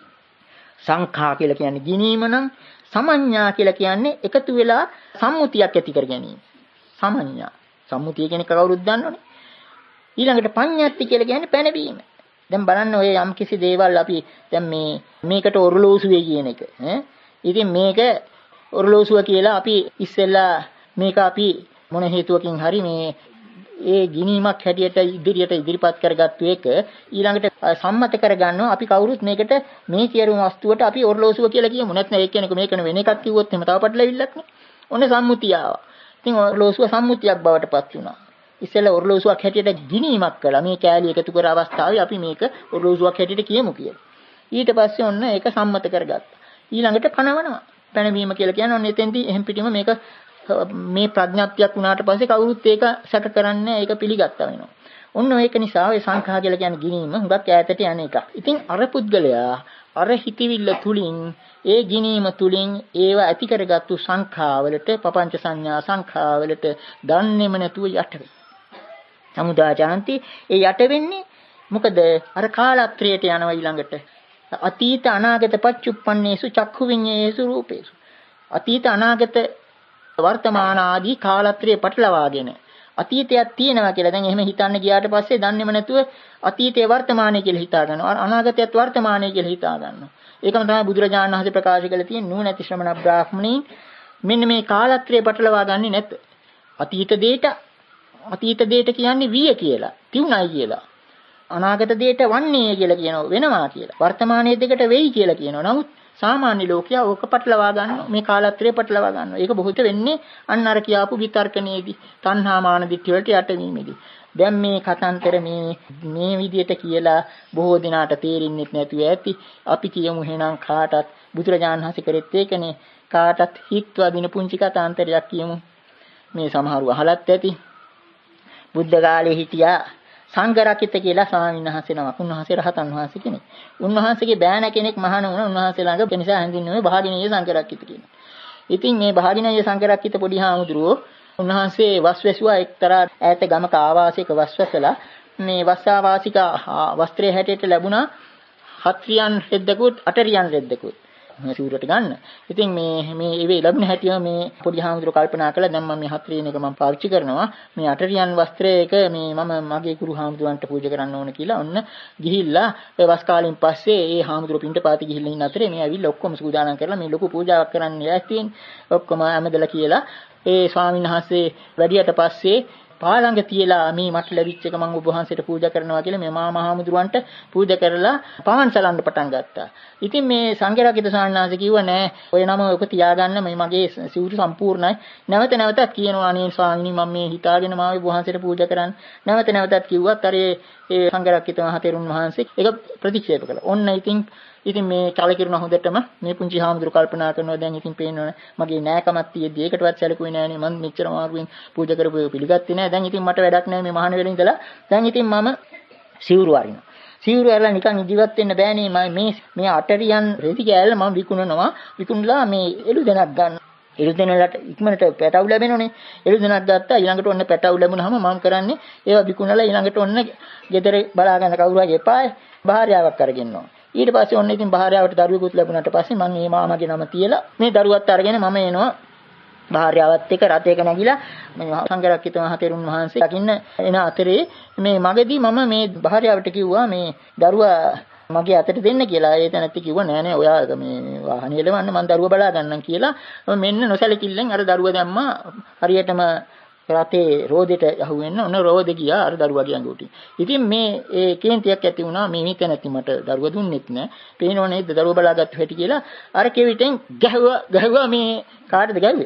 සංඛා කියලා කියන්නේ ගිනීම නම් සමඤ්ඤා කියලා කියන්නේ එකතු වෙලා සම්මුතියක් ඇති කර ගැනීම. සමඤ්ඤා. සම්මුතිය කියන එක කවුරුත් දන්නවනේ. ඊළඟට පඤ්ඤාති කියලා කියන්නේ පැනවීම. දැන් බලන්න ඔය යම් කිසි දේවල් අපි දැන් මේකට ඔරලෝසුවේ කියන එක ඈ. ඉතින් මේක ඔරලෝසුව කියලා අපි ඉස්සෙල්ලා මේක අපි මොන හේතුවකින් හරි මේ ඒ ගිනීමක් හැටියට ඉදිරිපත් කරගත්තු එක ඊළඟට සම්මත කරගන්නවා අපි කවුරුත් මේකට මේ කියරුම් වස්තුවට අපි ඔරලෝසුව කියලා කියමු. නැත්නම් ඒ කියන්නේ මේකන වෙන එකක් කිව්වොත් එහෙම තව පටලවිල්ලක් නේ. ඔන්න සම්මුතිය ආවා. ඉතින් ඔරලෝසුව සම්මුතියක් බවට පත් වුණා. ඉස්සෙල්ලා ඔරලෝසුවක් හැටියට ගිනීමක් කළා. මේ කෑලි එකතු කර අවස්ථාවේ අපි මේක ඔරලෝසුවක් හැටියට කියමු කියලා. ඊට පස්සේ ඔන්න ඒක සම්මත කරගත්තා. ඊළඟට පනවනවා. පැනවීම කියලා කියන්නේ ඔන්න එතෙන්දී එහෙම් පිටිම මේක මේ ප්‍රඥාප්තියක් වුණාට පස්සේ කවුරුත් ඒක සැක කරන්නේ ඒක පිළිගත්තා වෙනවා. ඔන්න ඒක නිසා ඔය සංඛා කියලා කියන්නේ ගිනීම හුඟක් ඈතට යන එකක්. ඉතින් අර පුද්ගලයා අර හිතවිල්ල තුලින් ඒ ගිනීම තුලින් ඒව ඇති කරගත්තු සංඛාවලට පపంచ සංඥා සංඛාවලට දන්නේම නැතුව යට වෙනවා. සමුදාචාන්ති ඒ යට වෙන්නේ මොකද අර කාලත්‍රයට යනවා ඊළඟට. අතීත අනාගත පච්චුප්පන්නේසු චක්ඛු විඤ්ඤේසු රූපේසු. අතීත අනාගත වර්තමාන ආදී කාලත්‍රයේ පටලවාගෙන අතීතයක් තියෙනවා කියලා දැන් එහෙම හිතන්න ගියාට පස්සේ දන්නේම නැතුව අතීතයේ වර්තමානයේ කියලා හිතා ගන්නවා. අනාගතයත් වර්තමානයේ කියලා හිතා ගන්නවා. ඒකම තමයි බුදුරජාණන් වහන්සේ ප්‍රකාශ කළ තියෙන නුවණැති ශ්‍රමණ බ්‍රාහ්මණීන් මෙන්න මේ කාලත්‍රයේ පටලවා ගන්නේ නැත. අතීත දේට කියන්නේ විය කියලා, තියුණයි කියලා. අනාගත දේට වන්නේ කියලා කියනවා වෙනවා කියලා. වර්තමානයේ දෙකට වෙයි කියලා කියනවා. නමුත් සාමාන්‍ය ලෝකයා ඕක පටලවා ගන්නවා. මේ කාලත්‍රය පටලවා ගන්නවා. ඒක බොහෝට වෙන්නේ අන්න අර කියාපු විතර්කණයේදී, තණ්හා මාන දිට්ඨිය වලට යටවීමේදී. දැන් මේ කතාන්තර මේ විදියට කියලා බොහෝ දිනාට තේරෙන්නේ නැතුව ඇති. අපි කියමු එහෙනම් කාටත් බුදුරජාණන් වහන්සේ කරෙත් ඒකනේ. කාටත් හිත්වා දින පුංචි කතාන්තරයක් කියමු. මේ සමහරව අහලත් ඇති. බුද්ධ කාලේ හිටියා සංඝරක්කිත කියලා ස්වාමීන් වහන්සේ නමක්. උන්වහන්සේ රහතන් වහන්සේ කෙනෙක්. උන්වහන්සේගේ බෑන කෙනෙක් මහාන වුණා. උන්වහන්සේ ළඟ ඒ නිසා හැඳින්වෙන්නේ භාගිනීය සංඝරක්කිත කියලා. ඉතින් මේ භාගිනීය සංඝරක්කිත පොඩි හාමුදුරුවෝ උන්වහන්සේ වස්වැසුවා එක්තරා ඈත ගමක ආවාසයක වස්වැසලා මේ වස්සාවාසික වස්ත්‍රයේ හැටියට ලැබුණා 7 රියන් රෙද්දකුත් 8 රියන් රෙද්දකුත්. මේ සිවුරට ගන්න. ඉතින් මේ ඒවේ ලැබුණ හැටිම මේ පොඩි හාමුදුරුවෝ කල්පනා කළා දැන් මම මේ 7 රියන් එක මම පාවිච්චි කරනවා. මේ 8 රියන් වස්ත්‍රයක මේ මම මගේ ගුරු හාමුදුරුවන්ට පූජා කරන්න ඕන කියලා ඔන්න ගිහිල්ලා ඒ වස් කාලෙන් පස්සේ ඒ හාමුදුරුවෝ පින්ඩපාති ගිහිල්ලා ඉන්න අතරේ මේ ඇවිල්ලා ඔක්කොම සූදානම් කරලා මේ ලොකු පූජාවක් කරන්න ලෑස්තියෙන් ඔක්කොම ඇමදලා කියලා ඒ ස්වාමීන් වහන්සේ වැඩියට පස්සේ පාළඟ තියලා මේ මට ලැබිච්ච එක මම ඔබ වහන්සේට පූජා කරනවා කියලා මේ මහාමුදුරුවන්ට පූජා කරලා පවන් සලන්න පටන් ගත්තා. ඉතින් මේ සංඝරක්කිත සාන්නාංශ කිව්වා නෑ ඔය නම ඔක තියාගන්න මේ මගේ සිවුරු සම්පූර්ණයි. නැවතත් කියනවා අනේ ස්වාමීනි මම මේ හිතාගෙන මාව ඔබ වහන්සේට පූජා කරන්න. නැවතත් කිව්වත් අර ඒ සංඝරක්කිත මහතෙරුන් වහන්සේ ඒක ප්‍රතික්ෂේප කළා. ඔන්න ඉතින් මේ කලකිරුණ හොඳටම මේ පුංචි හාමුදුරු කල්පනා කරනවා දැන් ඉතින් පේනවනේ මගේ නෑකමක් තියෙද්දි ඒකටවත් සැලකුවේ නෑනේ මම මෙච්චර මාරුවෙන් පූජා කරපු පිළිගත්තේ නෑ දැන් ඉතින් මට වැඩක් නෑ මේ මහාන වෙලෙ ඉඳලා දැන් ඉතින් මම සිවුරු අරිනවා සිවුරු අරලා නිකන් ඉදිවත් වෙන්න බෑනේ මේ අටරියන් රෙදි කෑල්ල මම විකුණලා මේ එළු දෙනක් ගන්න එළු දෙනලට ඉක්මනට පැටවු ලැබෙනෝනේ එළු දෙනක් ගත්තා ඊළඟට ඔන්න පැටවු ලැබුණාම මම කරන්නේ ඒවා විකුණලා ඊළඟට ඔන්න ගෙදර බලා ගන්න කවුරු හරි එපායි භාර්යාවක් අරගෙන්නවා ඊට පස්සේ ඔන්න ඉතින් භාර්යාවට දරුවෙකුත් ලැබුණාට පස්සේ මම මේ මාමගේ නම තියලා මේ දරුවත් අරගෙන මම එනවා භාර්යාවත් එක්ක රථයක නැගිලා මේ සංඝරක්කිත මහතෙරුන් වහන්සේ දකින්න එන අතරේ මේ මගදී මම මේ භාර්යාවට කිව්වා මේ දරුවා මගේ අතට දෙන්න කියලා. ඒ තැනත් කිව්වා නෑ නෑ ඔයා මේ වාහනේ එලවන්න මම දරුවා බලා ගන්නම් කියලා. මෙන්න නොසැලකිල්ලෙන් අර දරුවා දැම්මා හරියටම රතේ රෝදෙට යහුවෙන්න ඔන්න රෝදෙ ගියා අර දරුවාගේ ඇඟ උටින්. ඉතින් මේ ඒ කේන්තියක් ඇති වුණා මේ හිත නැති මට දරුවා දුන්නෙත් නෑ. පේනව නේද දරුවා බලාගත්ත හැටි කියලා. අර කෙවිතෙන් ගැහුවා මේ කාටද ගැහුවේ?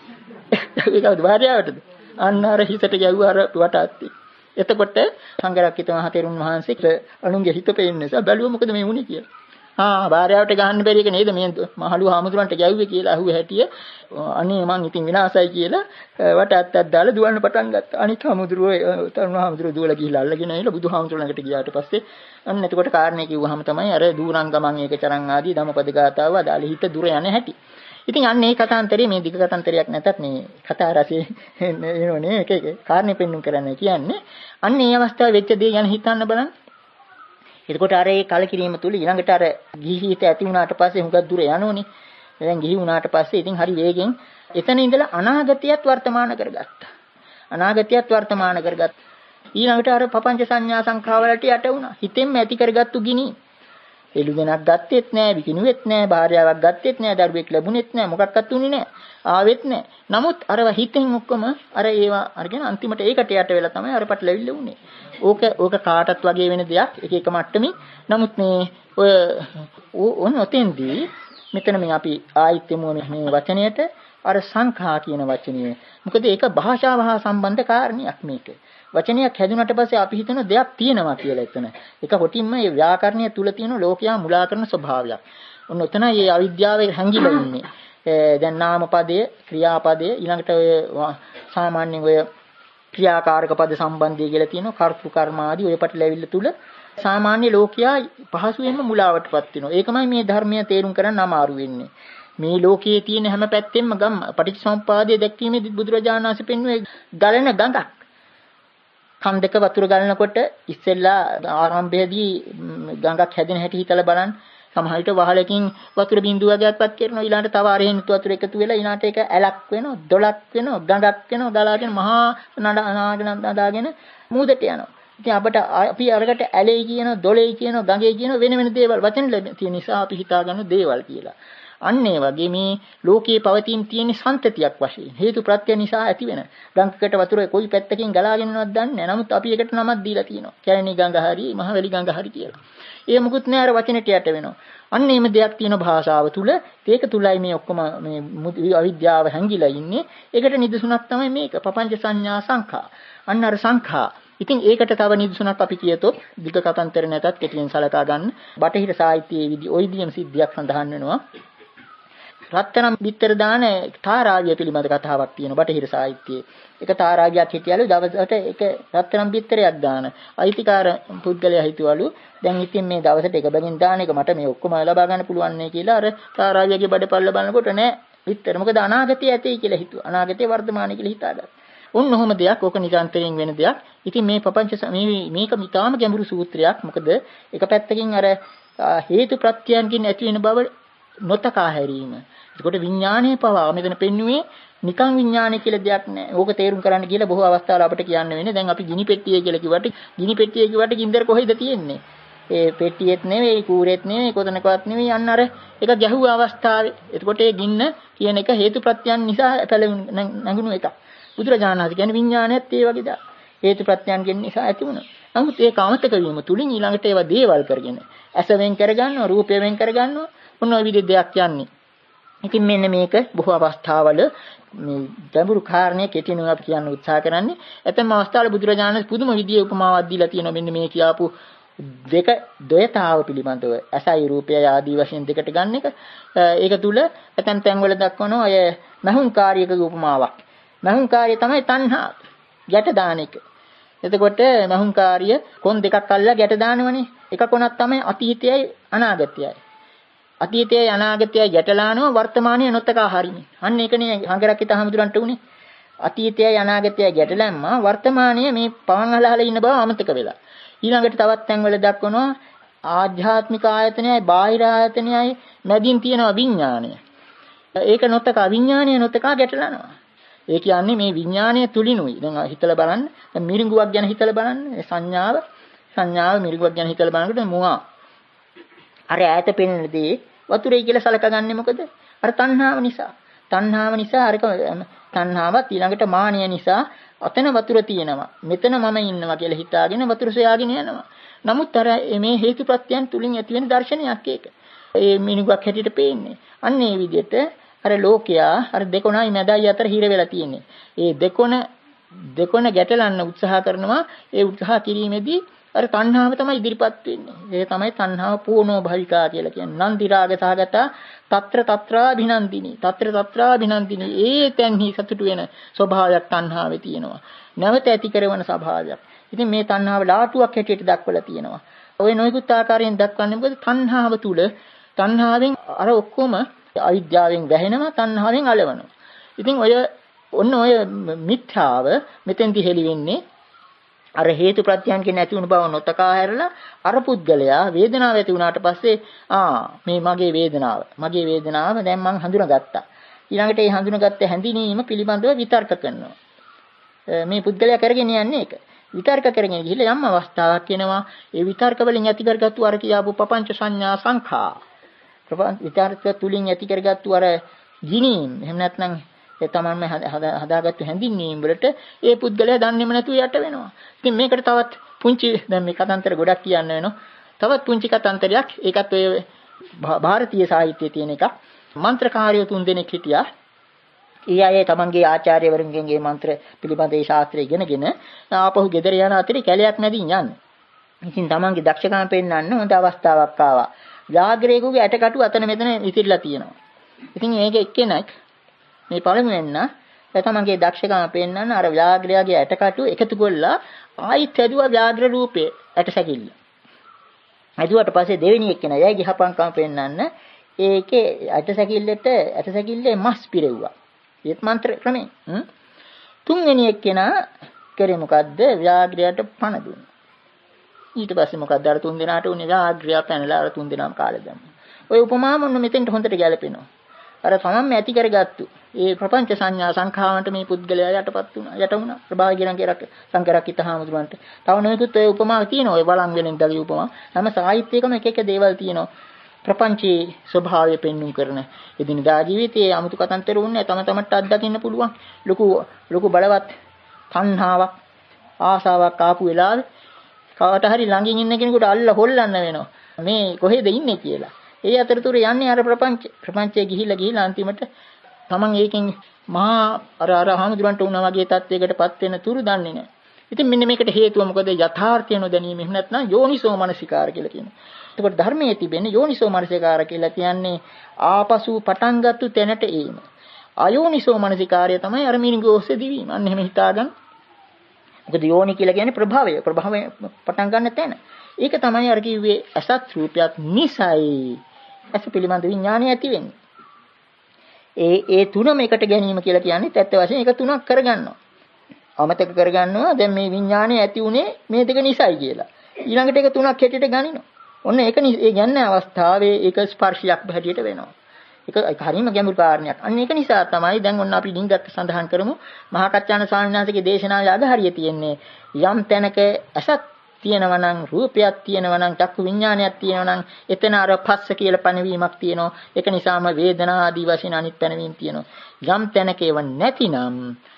ඒ කවුද භාර්යාවටද? අන්න අර හිතට ගැහුවා අර වටාත්ති. එතකොට සංඝරක්කිත මහතෙරුන් වහන්සේ අනුන්ගේ හිත පේන්න නිසා බැලුවා මොකද මේ වුනේ කියලා. භාර්යාවට ගහන්න බැරි එක නේද මේ මහලු හාමුදුරන්ට ගැව්වේ කියලා අහුවේ හැටිය. අනේ මං ඉතින් විනාසයි කියලා වටාත්තක් දාලා දුවන්න පටන් ගත්තා. අනිත් හාමුදුරුවෝ තරුණ හාමුදුරුවෝ දුවලා ගිහිල්ලා අල්ලගෙන ඇවිල්ලා බුදුහාමුදුරුවෝ ළඟට ගියාට පස්සේ අන්න එතකොට කාරණේ කිව්වහම තමයි අර දූරංගමං ඒක චරං ආදී ධම්මපද ගාතාව අදාළ හිත දුර යන හැටි. ඉතින් අන්න ඒ කතාන්තරේ මේ දිග කතාන්තරයක් නැතත් මේ කතා රසයේ එනෝනේ එක කාරණේ පෙන්වන්න කරන්න කියන්නේ. අන්න ඒ අවස්ථාවේ වෙච්ච දේ ගැන හිතන්න බලන්න. එතකොට අර ඒ කලකිරීම තුල ඊළඟට අර ගිහිහිත ඇති වුණාට පස්සේ හුඟක් දුර යනෝනේ. දැන් ගිහි වුණාට පස්සේ ඉතින් හරි වේගෙන් එතන ඉඳලා අනාගතයත් වර්තමාන කරගත්තා. ඊළඟට අර පపంచ සංඥා සංඛාවලට යට වුණා. හිතෙන්ම ඇති කරගත්තු ගිනි. එළු දෙනක් ගත්තෙත් නැහැ, විකිණුවෙත් නැහැ, භාර්යාවක් ගත්තෙත් නැහැ, දරුවෙක් ලැබුණෙත් නැහැ, මොකක්වත් උනේ නැහැ. ආවෙත් නැහැ. නමුත් අරව හිතෙන් ඔක්කොම අර ඒවා අරගෙන අන්තිමට ඒකට යට වෙලා තමයි අර පටලවිල්ල උනේ. ඕක කාටත් වගේ වෙන දෙයක් එක එක මට්ටමින්. නමුත් මේ ඔය ඔතෙන්දී මෙතන මේ අපි ආයිත් යමු මේ වචනයට අර සංඛා කියන වචනය. මොකද ඒක භාෂාව හා සම්බන්ධ කාරණයක් මේක. වචනයක් හැදුනට පස්සේ අපි හිතන දෙයක් තියෙනවා කියලා එතන. ඒක කොටින්ම මේ ව්‍යාකරණය තුල තියෙන ලෝකයා මුලා කරන ස්වභාවයක්. ඔන්න ඔතනයි මේ අවිද්‍යාවේ හැංගිලා ඉන්නේ. දැන් නාම පදයේ ක්‍රියාපදයේ ඊළඟට ඔය සාමාන්‍යයෙන් ඔය ක්‍රියාකාරක පද සම්බන්ධය කියලා තියෙනවා. කර්තෘ කර්ම ආදී ඔය පැටලෙවිල්ල තුල සාමාන්‍ය ලෝකයා පහසුවෙන්ම මුලාවටපත් වෙනවා. ඒකමයි මේ ධර්මය තේරුම් කරන්න අමාරු වෙන්නේ. මේ ලෝකයේ තියෙන හැම පැත්තෙම පටිච්චසමුප්පාදයේ දැක්වීමේදී බුදුරජාණන් වහන්සේ පෙන්වුවේ ගලන ගඟක්. කන් දෙක වතුර ගලනකොට ඉස්සෙල්ලා ආරම්භයේදී ගඟක් හැදෙන හැටි හිතලා බලන්න. සමහර විට වහලකින් වතුර බිඳුවකටපත් කරනවා. ඊළඟට තව අරහෙන් වතුර එකතු වෙලා ඊළාට ඒක ඇලක් වෙනවා, දොලක් වෙනවා, ගඟක් වෙනවා, ගලාගෙන මහා නදාගෙන මූදට යනවා. ඉතින් අපි අරකට ඇලෙයි කියන, දොලෙයි කියන, ගඟේ කියන වෙන වෙන දේවල් වචන තියෙන නිසා අපි හිතාගන්න දේවල් කියලා. අන්න ඒ වගේ මේ ලෝකයේ පවතින තියෙන සන්තතියක් වශයෙන් හේතු ප්‍රත්‍ය නිසා ඇති වෙන ගඟකට වතුර කොයි පැත්තකින් ගලාගෙන යනවද දන්නේ නැහැ. නමුත් අපි ඒකට නමක් දීලා තියෙනවා. කැලණි ගඟ හරි, මහවැලි ගඟ හරි කියලා. ඒ මොකුත් නෑ අර වචනෙට යට වෙනවා. අන්න එහෙම දෙයක් තියෙන භාෂාව තුල ඒක තුලයි මේ ඔක්කොම මේ අවිද්‍යාව හැංගිලා ඉන්නේ. ඒකට නිදසුනක් තමයි මේක. පపంచ සංඥා සංඛා. අන්න අර සංඛා. ඉතින් ඒකට තව නිදසුනක් අපි කියතොත් දිග කතන්තර නැතත් කෙටියෙන් සලකා ගන්න. බටහිර සාහිත්‍යයේ ওই විදිහම සිද්ධියක් සඳහන් වෙනවා. රත්තරන් බිත්තර දාන තාරාවිය පිළිබඳ කතාවක් තියෙනවා බටහිර සාහිත්‍යයේ. ඒක තාරාවියක් හිටියලු දවසට ඒක රත්තරන් බිත්තරයක් දාන. අයිතිකාර පුද්ගලයා හිතුවලු දැන් ඉතින් මේ දවසට එක බැගින් දාන එක මට මේ ඔක්කොම ලබා ගන්න පුළුවන් නේ කියලා අර තාරාවියගේ බඩපල්ල බලනකොට නෑ බිත්තර. මොකද අනාගතය ඇතේ කියලා හිතුවා. අනාගතේ වර්තමානයේ කියලා හිතාගත්තා. ඔන්න ඔහොම දෙයක් ඕක නිරන්තරයෙන් වෙන දෙයක්. ඉතින් මේ පపంచ මේක මිතාම ගැඹුරු සූත්‍රයක්. මොකද එක පැත්තකින් අර හේතු ප්‍රත්‍යයන්කින් ඇති වෙන බව නොතකා හැරීම. ඒකට විඥානයේ පවා මෙතන පෙන්වුවේ නිකං විඥානය කියලා දෙයක් නෑ. ඕක තේරුම් කරන්න කියලා බොහෝ අවස්ථාවල අපිට කියන්න වෙන්නේ. දැන් අපි ගිනි පෙට්ටිය කියලා කිව්වට ගිනි පෙට්ටිය කිව්වට ගින්දර කොහෙද තියෙන්නේ? ඒ පෙට්ටියෙත් නෙවෙයි, කූරෙත් නෙවෙයි, කොතනකවත් නෙවෙයි. අන්න අර ඒක ගැහුව අවස්ථාවේ. එතකොට ඒ ගින්න කියන එක හේතුප්‍රත්‍යයන් නිසා නැගුණු එකක්. බුදුරජාණන් වහන්සේ කියන්නේ විඥානයත් ඒ වගේ දා. හේතුප්‍රත්‍යයන්ගෙන් නිසා ඇති වුණා. නමුත් ඒක අමතක වීම තුලින් ඊළඟට ඒවා දේවල් කරගෙන ඇස වෙන් කරගන්නවා, රූපය වෙන් කරගන්නවා. ඔන්න ඔය විදිහේ දෙයක් යන්නේ. ඉතින් මෙන්න මේක බොහෝ අවස්ථාවල මේ ගැඹුරු කාරණේ කෙටිනුව අපි කියන්න උත්සාහ කරන්නේ. ඇතැම් අවස්ථාවල බුදුරජාණන් පුදුම විදිහේ උපමාවක් දීලා තියෙනවා. මෙන්න මේ කියාපු දෙක ද්වයතාව පිළිබඳව ඇසයි රූපයයි ආදී වශයෙන් දෙකට ගන්න එක. ඒක තුල ඇතැම් තැන්වල දක්වනවා අය මහුංකාරියක උපමාවක්. මහුංකාරිය තමයි තණ්හා ගැට දාන එක. එතකොට මහුංකාරිය කොන් දෙකක් අල්ලලා ගැට දානවනේ. එක කොනක් තමයි අතීතයයි අනාගතයයි. අතීතයයි අනාගතයයි ගැටලානවා වර්තමානයේ නොතකා හරිනේ. අන්න ඒකනේ හංගරක්කිත හමුදුරන්ට උනේ. අතීතයයි අනාගතයයි ගැටලැම්මා වර්තමානයේ මේ පවන් අහලා ඉන්න බව අමතක වෙලා. ඊළඟට තවත් තැන්වල දක්වනවා ආධ්‍යාත්මික ආයතනයයි බාහිර ආයතනයයි මැදින් තියෙනවා විඥානය. ඒක නොතකා විඥානය නොතකා ගැටලනවා. ඒ කියන්නේ මේ විඥානය තුලිනුයි. දැන් හිතලා බලන්න. දැන් මිරිඟුවක් ගැන හිතලා බලන්න. සංඥාව මිරිඟුවක් ගැන හිතලා බලනකොට මුවා අර ඈත පෙනෙනදී වතුරේ කියලා සලකගන්නේ මොකද? අර තණ්හාව නිසා. තණ්හාව නිසා අරක තණ්හාවත් ඊළඟට මානිය නිසා අතන වතුර තියෙනවා. මෙතන මම ඉන්නවා කියලා හිතාගෙන වතුර සොයාගෙන යනවා. නමුත් අර මේ හේතුප්‍රත්‍යයන් තුලින් ඇති වෙන දර්ශනයක් ඒක. ඒ මිනිගක් හැටියට පේන්නේ. අන්න ඒ විදිහට අර ලෝකයා අර දෙකොණයි මැදයි අතර හිර වෙලා තියෙන්නේ. ඒ දෙකොණ ගැටලන්න උත්සාහ කරනවා. ඒ උත්සාහ කිරීමේදී අර තණ්හාව තමයි ඉදිරිපත් වෙන්නේ. ඒ තමයි තණ්හාව පූර්ණෝ භවිකා කියලා කියන්නේ. නන්දි රාග සහගත తත්‍ර తත්‍රාභිනන්දිනි. తත්‍ර తත්‍රාභිනන්දිනි. ඒ තැන්හි සතුටු වෙන ස්වභාවයක් තණ්හාවේ තියෙනවා. නැවත ඇති කරන ස්වභාවයක්. ඉතින් මේ තණ්හාව ලාටුවක් හැටියට දක්වලා තියෙනවා. ඔය නොයෙකුත් ආකාරයෙන් දක්වන්නේ මොකද? තණ්හාව තුල තණ්හාවෙන් අර ඔක්කොම අවිද්‍යාවෙන් වැහෙනවා, තණ්හාවෙන් අලවනවා. ඉතින් ඔය මිත්‍යාව මෙතෙන්දි හෙළි වෙන්නේ අර හේතු ප්‍රත්‍යයන්කින් නැති වුණ බව නොතකා හැරලා අර පුද්ගලයා වේදනාව ඇති වුණාට පස්සේ මේ මගේ වේදනාව දැන් මං හඳුනාගත්තා. ඊළඟට ඒ හඳුනාගත්ත හැඳිනීම පිළිබඳව විතර්ක කරනවා. මේ පුද්ගලයා කරගෙන යන්නේ ඒක. විතර්ක කරගෙන ගිහිල්ලා යම් අවස්ථාවක් එනවා ඒ විතර්ක වලින් ඇති කරගත්තු අර කියාපු පపంచ සංඥා සංඛා විතර්ක තුලින් ඇති කරගත්තු අර ගිනීම් එහෙම නැත්නම් ඒ තමන්ම හදාගත්තු හැඳින්වීම් වලට ඒ පුද්ගලයා දන්නේම නැතුව යට වෙනවා. ඉතින් මේකට තවත් පුංචි දැන් මේ කතන්දර ගොඩක් කියන්න වෙනවා. තවත් පුංචි කතන්දරයක් ඒකත් ඔය ಭಾರತೀಯ සාහිත්‍යයේ තියෙන එකක්. මන්ත්‍රකාරයෝ 3 දෙනෙක් හිටියා. ඒ අය තමන්ගේ ආචාර්යවරුන්ගේ මන්ත්‍ර පිළිබඳ ඒ ශාස්ත්‍රය ඉගෙනගෙන ආපහු ගෙදර යන අතරේ කැලයක් මැදින් යන්නේ. ඉතින් තමන්ගේ දක්ෂකම් පෙන්වන්න හොඳ අවස්ථාවක් ආවා. ව්‍යාග්‍රේකුගේ ඇටකටු අතන මෙතන ඉතිරිලා තියෙනවා. ඉතින් මේක එක්කෙනෙක් මේ පළමුවෙන්න තමන්ගේ දක්ෂකම පෙන්වන්න අර ව්‍යාග්‍රයාගේ ඇටකටු එකතු කරලා ආයිත් හැදුවා ව්‍යාග්‍ර රූපේ ඇටසැකිල්ල. හැදුවට පස්සේ දෙවෙනි එක්කෙනා යයි ගහපංකම පෙන්වන්න ඒකේ ඇටසැකිල්ලේ මස් පිරෙව්වා. ඒත් මන්ත්‍ර ක්‍රමේ. තුන්වෙනි එක්කෙනා කරේ මොකද්ද? ව්‍යාග්‍රයට පණ දුන්නා. ඊට පස්සේ මොකද්ද අර තුන් දෙනාට උනේ ව්‍යාග්‍රයා පැනලා අර තුන් දෙනාම කාලේ දැම්මා. ඔය උපමාම මොන මෙතෙන්ට හොඳට ගැලපෙනවා. අර තමන්ම ඇති කරගත්තු ඒ ප්‍රපංච සංඥා සංඛාවන්ට මේ පුද්ගලයා යටපත් වුණා. යට වුණා. ප්‍රභාගිරන් කෙරක් සංකරක්කිත හාමුදුරන්ට. තව නොයෙකුත් ඔය උපමා තියෙනවා. ඔය බලන් වෙනින් දගේ උපමා. හැම සාහිත්‍යයකම එක එක දේවල් තියෙනවා. ප්‍රපංචී ස්වභාවය පෙන්වුම් කරන එදිනදා ජීවිතයේ 아무තු කතන්තර වුණේ තම තමට අත්දකින්න පුළුවන්. ලොකු බලවත් තණ්හාවක් ආසාවක් ආපු වෙලාවේ කාට හරි ළඟින් ඉන්න කෙනෙකුට අල්ල හොල්ලන්න වෙනවා. මේ කොහෙද ඉන්නේ කියලා. ඒ අතරතුර යන්නේ අර ප්‍රපංචයේ ගිහිලා අන්තිමට තමන් ඒකෙන් මහා අර හාමුදුරන්ට වුණා වගේ තත්යකටපත් වෙන තුරු දන්නේ නැහැ. ඉතින් මෙන්න මේකට හේතුව මොකද? යථාර්ථය නොදැනීම. එහෙම නැත්නම් යෝනිසෝ මනසිකාර කියලා කියනවා. එතකොට ධර්මයේ තිබෙන යෝනිසෝ මනසිකාර කියලා කියන්නේ ආපසු පටන් ගත්තු තැනට ඒම. අයෝනිසෝ මනසිකාරය තමයි අර මිනිගෝ ඔස්සේ දිවීම. අන්න එහෙම හිතාගන්න. මොකද යෝනි කියලා කියන්නේ ප්‍රභාවය පටන් ගන්න තැන. ඒක තමයි අර කිව්වේ අසත් රූපයක් නිසයි. අස පිළිබඳ විඥානය ඇති වෙන්නේ. ඒ තුනම එකට ගැනීම කියලා කියන්නේ ඇත්ත වශයෙන් ඒක තුනක් කරගන්නවා. අමතක කරගන්නවා දැන් මේ විඥානය ඇති උනේ මේ දෙක නිසයි කියලා. ඊළඟට ඒක තුනක් හැටියට ගනිනවා. ඔන්න ඒක ඒ ගන්න අවස්ථාවේ ඒක ස්පර්ශයක් හැටියට වෙනවා. ඒක හරියම ගැඹුරු කාරණයක්. අන්න ඒක නිසා තමයි දැන් ඔන්න අපි ලිංගත් සඳහන් කරමු. මහා කච්චාන ස්වාමීන් වහන්සේගේ දේශනාවේ අගහරිය තියෙන්නේ යම් තැනක අසත් තියෙනවා නම් රූපයක් තියෙනවා නම් චක්කු විඥානයක් තියෙනවා නම් එතන අර පස්ස කියලා පැනවීමක් තියෙනවා. ඒක නිසාම වේදනා ආදී වශයෙන් අනිත් පැනවීම තියෙනවා. යම් තැනක ඒව නැතිනම්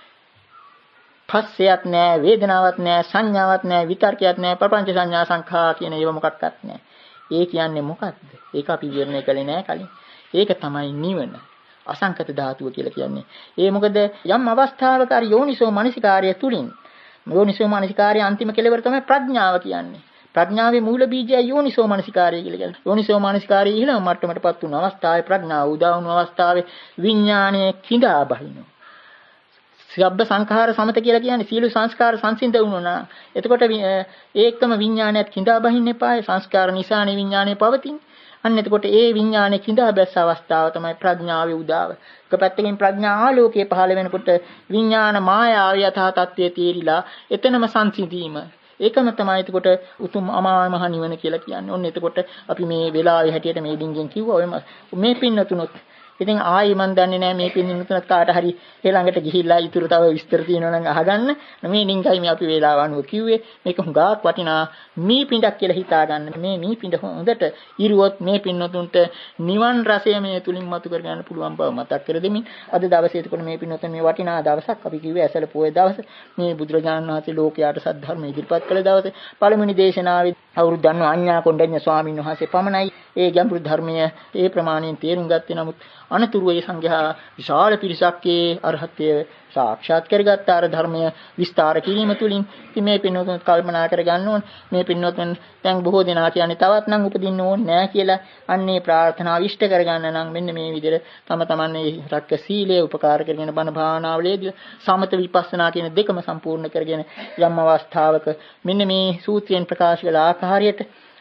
පස්සයක් නැහැ, වේදනාවක් නැහැ, සංඥාවක් නැහැ, විතර්කයක් නැහැ, ප්‍රපංච සංඥා සංඛා කියන ඒවා මොකක්වත් නැහැ. ඒ කියන්නේ මොකක්ද? ඒක අපි විවරණය කළේ නැහැ කලින්. ඒක තමයි නිවන. අසංකත ධාතුව කියලා කියන්නේ. ඒ මොකද යම් අවස්ථාවක අර යෝනිසෝ මනසිකාර්ය තුලින් යෝනිසෝ මනසිකාර්ය අන්තිම කෙලවර තමයි ප්‍රඥාව කියන්නේ. ප්‍රඥාවේ මූල බීජය යෝනිසෝ මනසිකාර්ය කියලා කියනවා. යෝනිසෝ මනසිකාර්ය ඉහළම මට්ටමටපත් වුණු අවස්ථාවේ ප්‍රඥාව උදා වුණු අවස්ථාවේ විඥානයේ කිඳා බහිනවා. සබ්බ සංඛාර සමත කියලා කියන්නේ සියලු සංස්කාර සංසිඳ වුණා. එතකොට ඒකම විඥානයත් කිඳා බහින්න එපායි. සංස්කාර නිසානේ විඥානය පවතින්නේ. අන්න එතකොට ඒ විඥානයේ කිඳා බැස්ස අවස්ථාව තමයි ප්‍රඥාවේ උදාව. එක පැත්තකින් ප්‍රඥා ආලෝකයේ පහළ වෙනකොට විඥාන මායාවේ යථා තත්ත්වයේ තීරිලා එතනම සංසිඳීම. ඒකම තමයි එතකොට උතුම් අමා මහ නිවන කියලා කියන්නේ. ඔන්න එතකොට අපි මේ වෙලාවේ හැටියට මේ ඩිංගෙන් කිව්වා ඔය මේ පින්නතුනොත් ඉතින් ආයි මන් දන්නේ නැහැ මේ පින්නතුනත් කාට හරි ඊළඟට ගිහිල්ලා ඊටු තව විස්තර තියෙනවා නම් අහගන්න. මේ ඩිංගයි මේ අපි වේලාව අනුව කිව්වේ. මේක හුඟක් වටිනා මේ පිඬක් කියලා හිතාගන්න. මේ පිඬ හොඳට ඉරුවොත් මේ පින්නතුන්ට නිවන් රසය මේ තුලින් මතු කර ගන්න පුළුවන් බව මතක් කර දෙමින් අද දවසේ එතකොට මේ පින්නතුන් මේ වටිනා දවසක් අපි කිව්වේ ඇසල පොයේ දවස. මේ බුදුරජාණන් වහන්සේ ලෝකයට සද්ධර්ම ඉදිරිපත් කළ දවසේ පළමුනි දේශනාවේ අවුරුදු දන්න ආඤ්ඤා කොණ්ඩඤ්ඤ ස්වාමීන් වහන්සේ පමණයි ඒ ගැඹුරු ධර්මය ඒ ප්‍රමාණයෙන් තේරුම් ගත්තේ. නමුත් අනතුරු ඒ සංඝයා විශාල පිරිසක් ඒ අරහත්ත්වය සාක්ෂාත් කරගත්ත අර ධර්මය විස්තර කිරීම තුළින් ඉතින් මේ පින්වත්තුන් කල්පනා කරගන්න ඕන මේ පින්වත්තුන් දැන් බොහෝ දෙනා කියන්නේ තවත් නම් උපදින්න ඕනේ නැහැ කියලා අන්නේ ප්‍රාර්ථනාව ඉෂ්ට කරගන්න නම් මෙන්න මේ විදිහට තම තමන්ගේ රැක්ක සීලය උපකාර කරගෙන බණ භාවනාවලදී සමත විපස්සනා කියන දෙකම සම්පූර්ණ කරගෙන යම් අවස්ථාවක මෙන්න මේ සූත්‍රයෙන් ප්‍රකාශ කළ ආකාරයට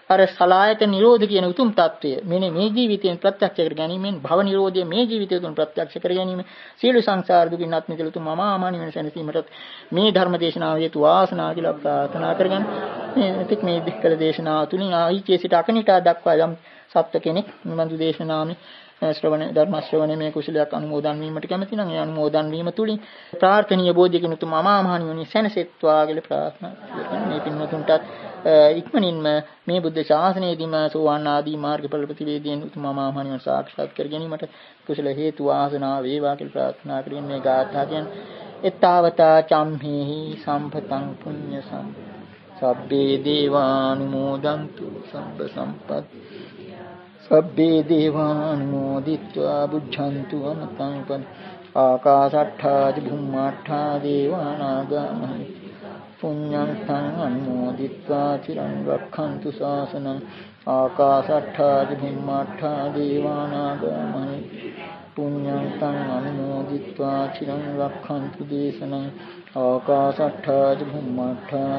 අර සලායත නිරෝධ කියන උතුම් తত্ত্বය මෙන්න මේ ජීවිතයෙන් ප්‍රත්‍යක්ෂ කර ගැනීමෙන් භව නිරෝධය මේ ජීවිතය තුළ ප්‍රත්‍යක්ෂ කර ගැනීම සියලු සංසාර දුකින් අත් මිදෙල උතුම් අමා නිවන සැනසීමට මේ ධර්ම දේශනාව හේතු වාසනා කියලා ප්‍රාර්ථනා කරගන්න. මේ මේ දික්කල දේශනාව තුලින් ආයිචේ සිට අකනිටා දක්වා යම් සත්ත්ව කෙනෙක් නිබඳු දේශනාමේ ශ්‍රවණ ධර්ම ශ්‍රවණය මේ කුසලයක් අනුමෝදන් වීමට කැමති නම් ඒ අනුමෝදන් වීම තුලින් ප්‍රාර්ථනීය බෝධියකින් උතුම් අමා මහ නිවනින් සැනසෙත්වා කියලා ප්‍රාර්ථනා කරනවා. මේ පින්වතුන්ටත් ඉක්මනින්ම මේ බුද්ධ ශාසනයේදීම සෝවාන් ආදී මාර්ගඵල ප්‍රතිවේදීන් උතුම් අමා මහ නිවන සාක්ෂාත් කර ගැනීමට කුසල හේතු වාසනා වේවා කියලා ප්‍රාර්ථනා කරමින් මේ ගාථා කියන එත්තාවතා චම්හෙහි සම්පතං පුඤ්ඤ සබ්බේ දේවානුමෝදන්තු සබ්බ සම්පත් සබ්බේ දේවානුමෝදිत्वा බුද්ධන්තු අමතං පං ආකාශට්ඨා චුම්මාට්ඨා දේවානාගා මහිත්‍ති පුඤ්ඤං තං අනුමෝදිत्वा චිරං රක්ඛන්තු ශාසනං ආකාශට්ඨා චුම්මාට්ඨා දේවානාගා මහිත්‍ති පුඤ්ඤං තං අනුමෝදිत्वा චිරං රක්ඛන්තු දේශනං ආකාශට්ඨා චුම්මාට්ඨා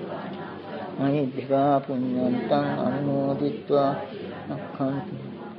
මහිත්‍තිකා පුඤ්ඤං තං අනුමෝදිत्वा අක්ඛන්තු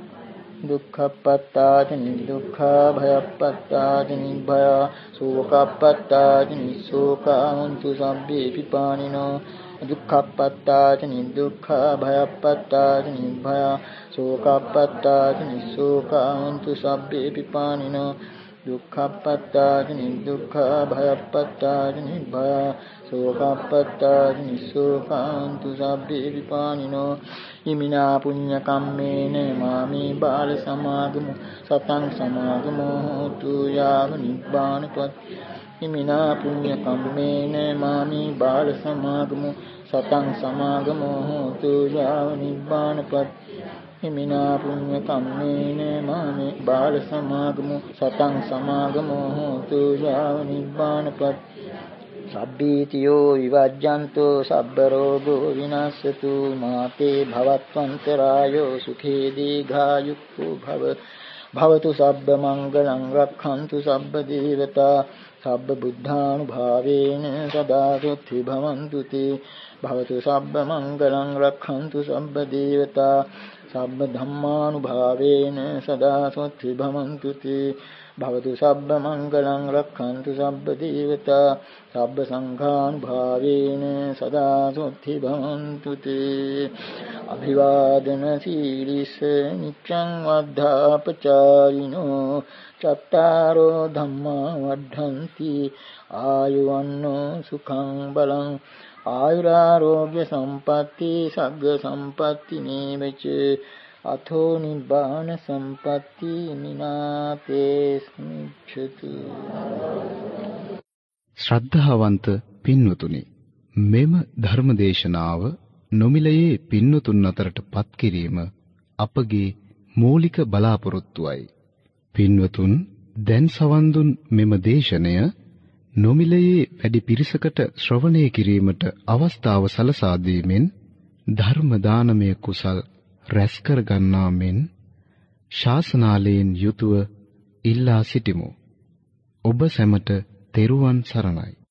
දුක්ඛප්පත්තාචනි දුක්ඛා භයප්පත්තාචනි භය සෝකප්පත්තාචනි සෝකාන්තු සබ්බේ පිපානිනෝ දුක්ඛප්පත්තාචනි දුක්ඛා භයප්පත්තාචනි භය සෝකප්පත්තාචනි සෝකාන්තු සබ්බේ පිපානිනෝ දුක්ඛප්පත්තාචනි දුක්ඛා භයප්පත්තාචනි භය සෝකප්පත්තාචනි සෝකාන්තු සබ්බේ විපානිනෝ ඉමිනා පුඤ්ඤ කම්මේන මාමේ බාල සමාගමු සතං සමාගමෝ හෝතු යාව නිබ්බානපත් ඉමිනා පුඤ්ඤ කම්මේන මාමේ බාල සමාගමු සතං සමාගමෝ හෝතු යාව නිබ්බානපත් ඉමිනා පුඤ්ඤ කම්මේන මාමේ බාල සමාගමු සතං සමාගමෝ හෝතු යාව නිබ්බානපත් සබ්බීතියෝ විවජ්ජන්තෝ සබ්බ රෝගෝ විනාශතු මාතේ භවත්වන්තරායෝ සුඛේ දීඝායුක්ඛෝ භවතු සබ්බ මංගලං රක්ඛන්තු සබ්බ දේවතා සබ්බ බුද්ධානුභාවේන සදා සොත්ති භවන්තු තේ භවතු සබ්බ මංගලං රක්ඛන්තු සබ්බ දේවතා සබ්බ ධම්මානුභාවේන සදා සොත්ති භවන්තු තේ භවතු සබ්බ මංගලං රක්ඛන්තු සබ්බ දේවතා සබ්බ සංඝානුභාවේන සදා සොත්ති භවන්තු තේ අභිවාදන සීලිස නිච්ඡං වද්ධාපචාරිනෝ චත්තාරෝ ධම්මා වද්ධන්ති ආයුවන්නෝ සුඛං බලං ආයුරාෝග්‍ය සම්පatti සග්ග සම්පatti නේවච අතෝ නිබ්බාන සම්පatti මිනාතේ සමිච්ඡතු. ශ්‍රද්ධාවන්ත පින්වතුනි, මෙම ධර්මදේශනාව නොමිලයේ පින්වතුන් අතරට පත් කිරීම අපගේ මූලික බලාපොරොත්තුවයි. පින්වතුන් දැන් සවන් දුන් මෙම දේශනය නොමිලයේ වැඩි පිරිසකට ශ්‍රවණය කිරීමට අවස්ථාව සලසා දීමෙන් ධර්ම දානමය කුසල් රැස් කර ගන්නා මෙන් ශාසනාලයෙන් යුතුව ඉල්ලා සිටිමු. ඔබ සැමට තෙරුවන් සරණයි.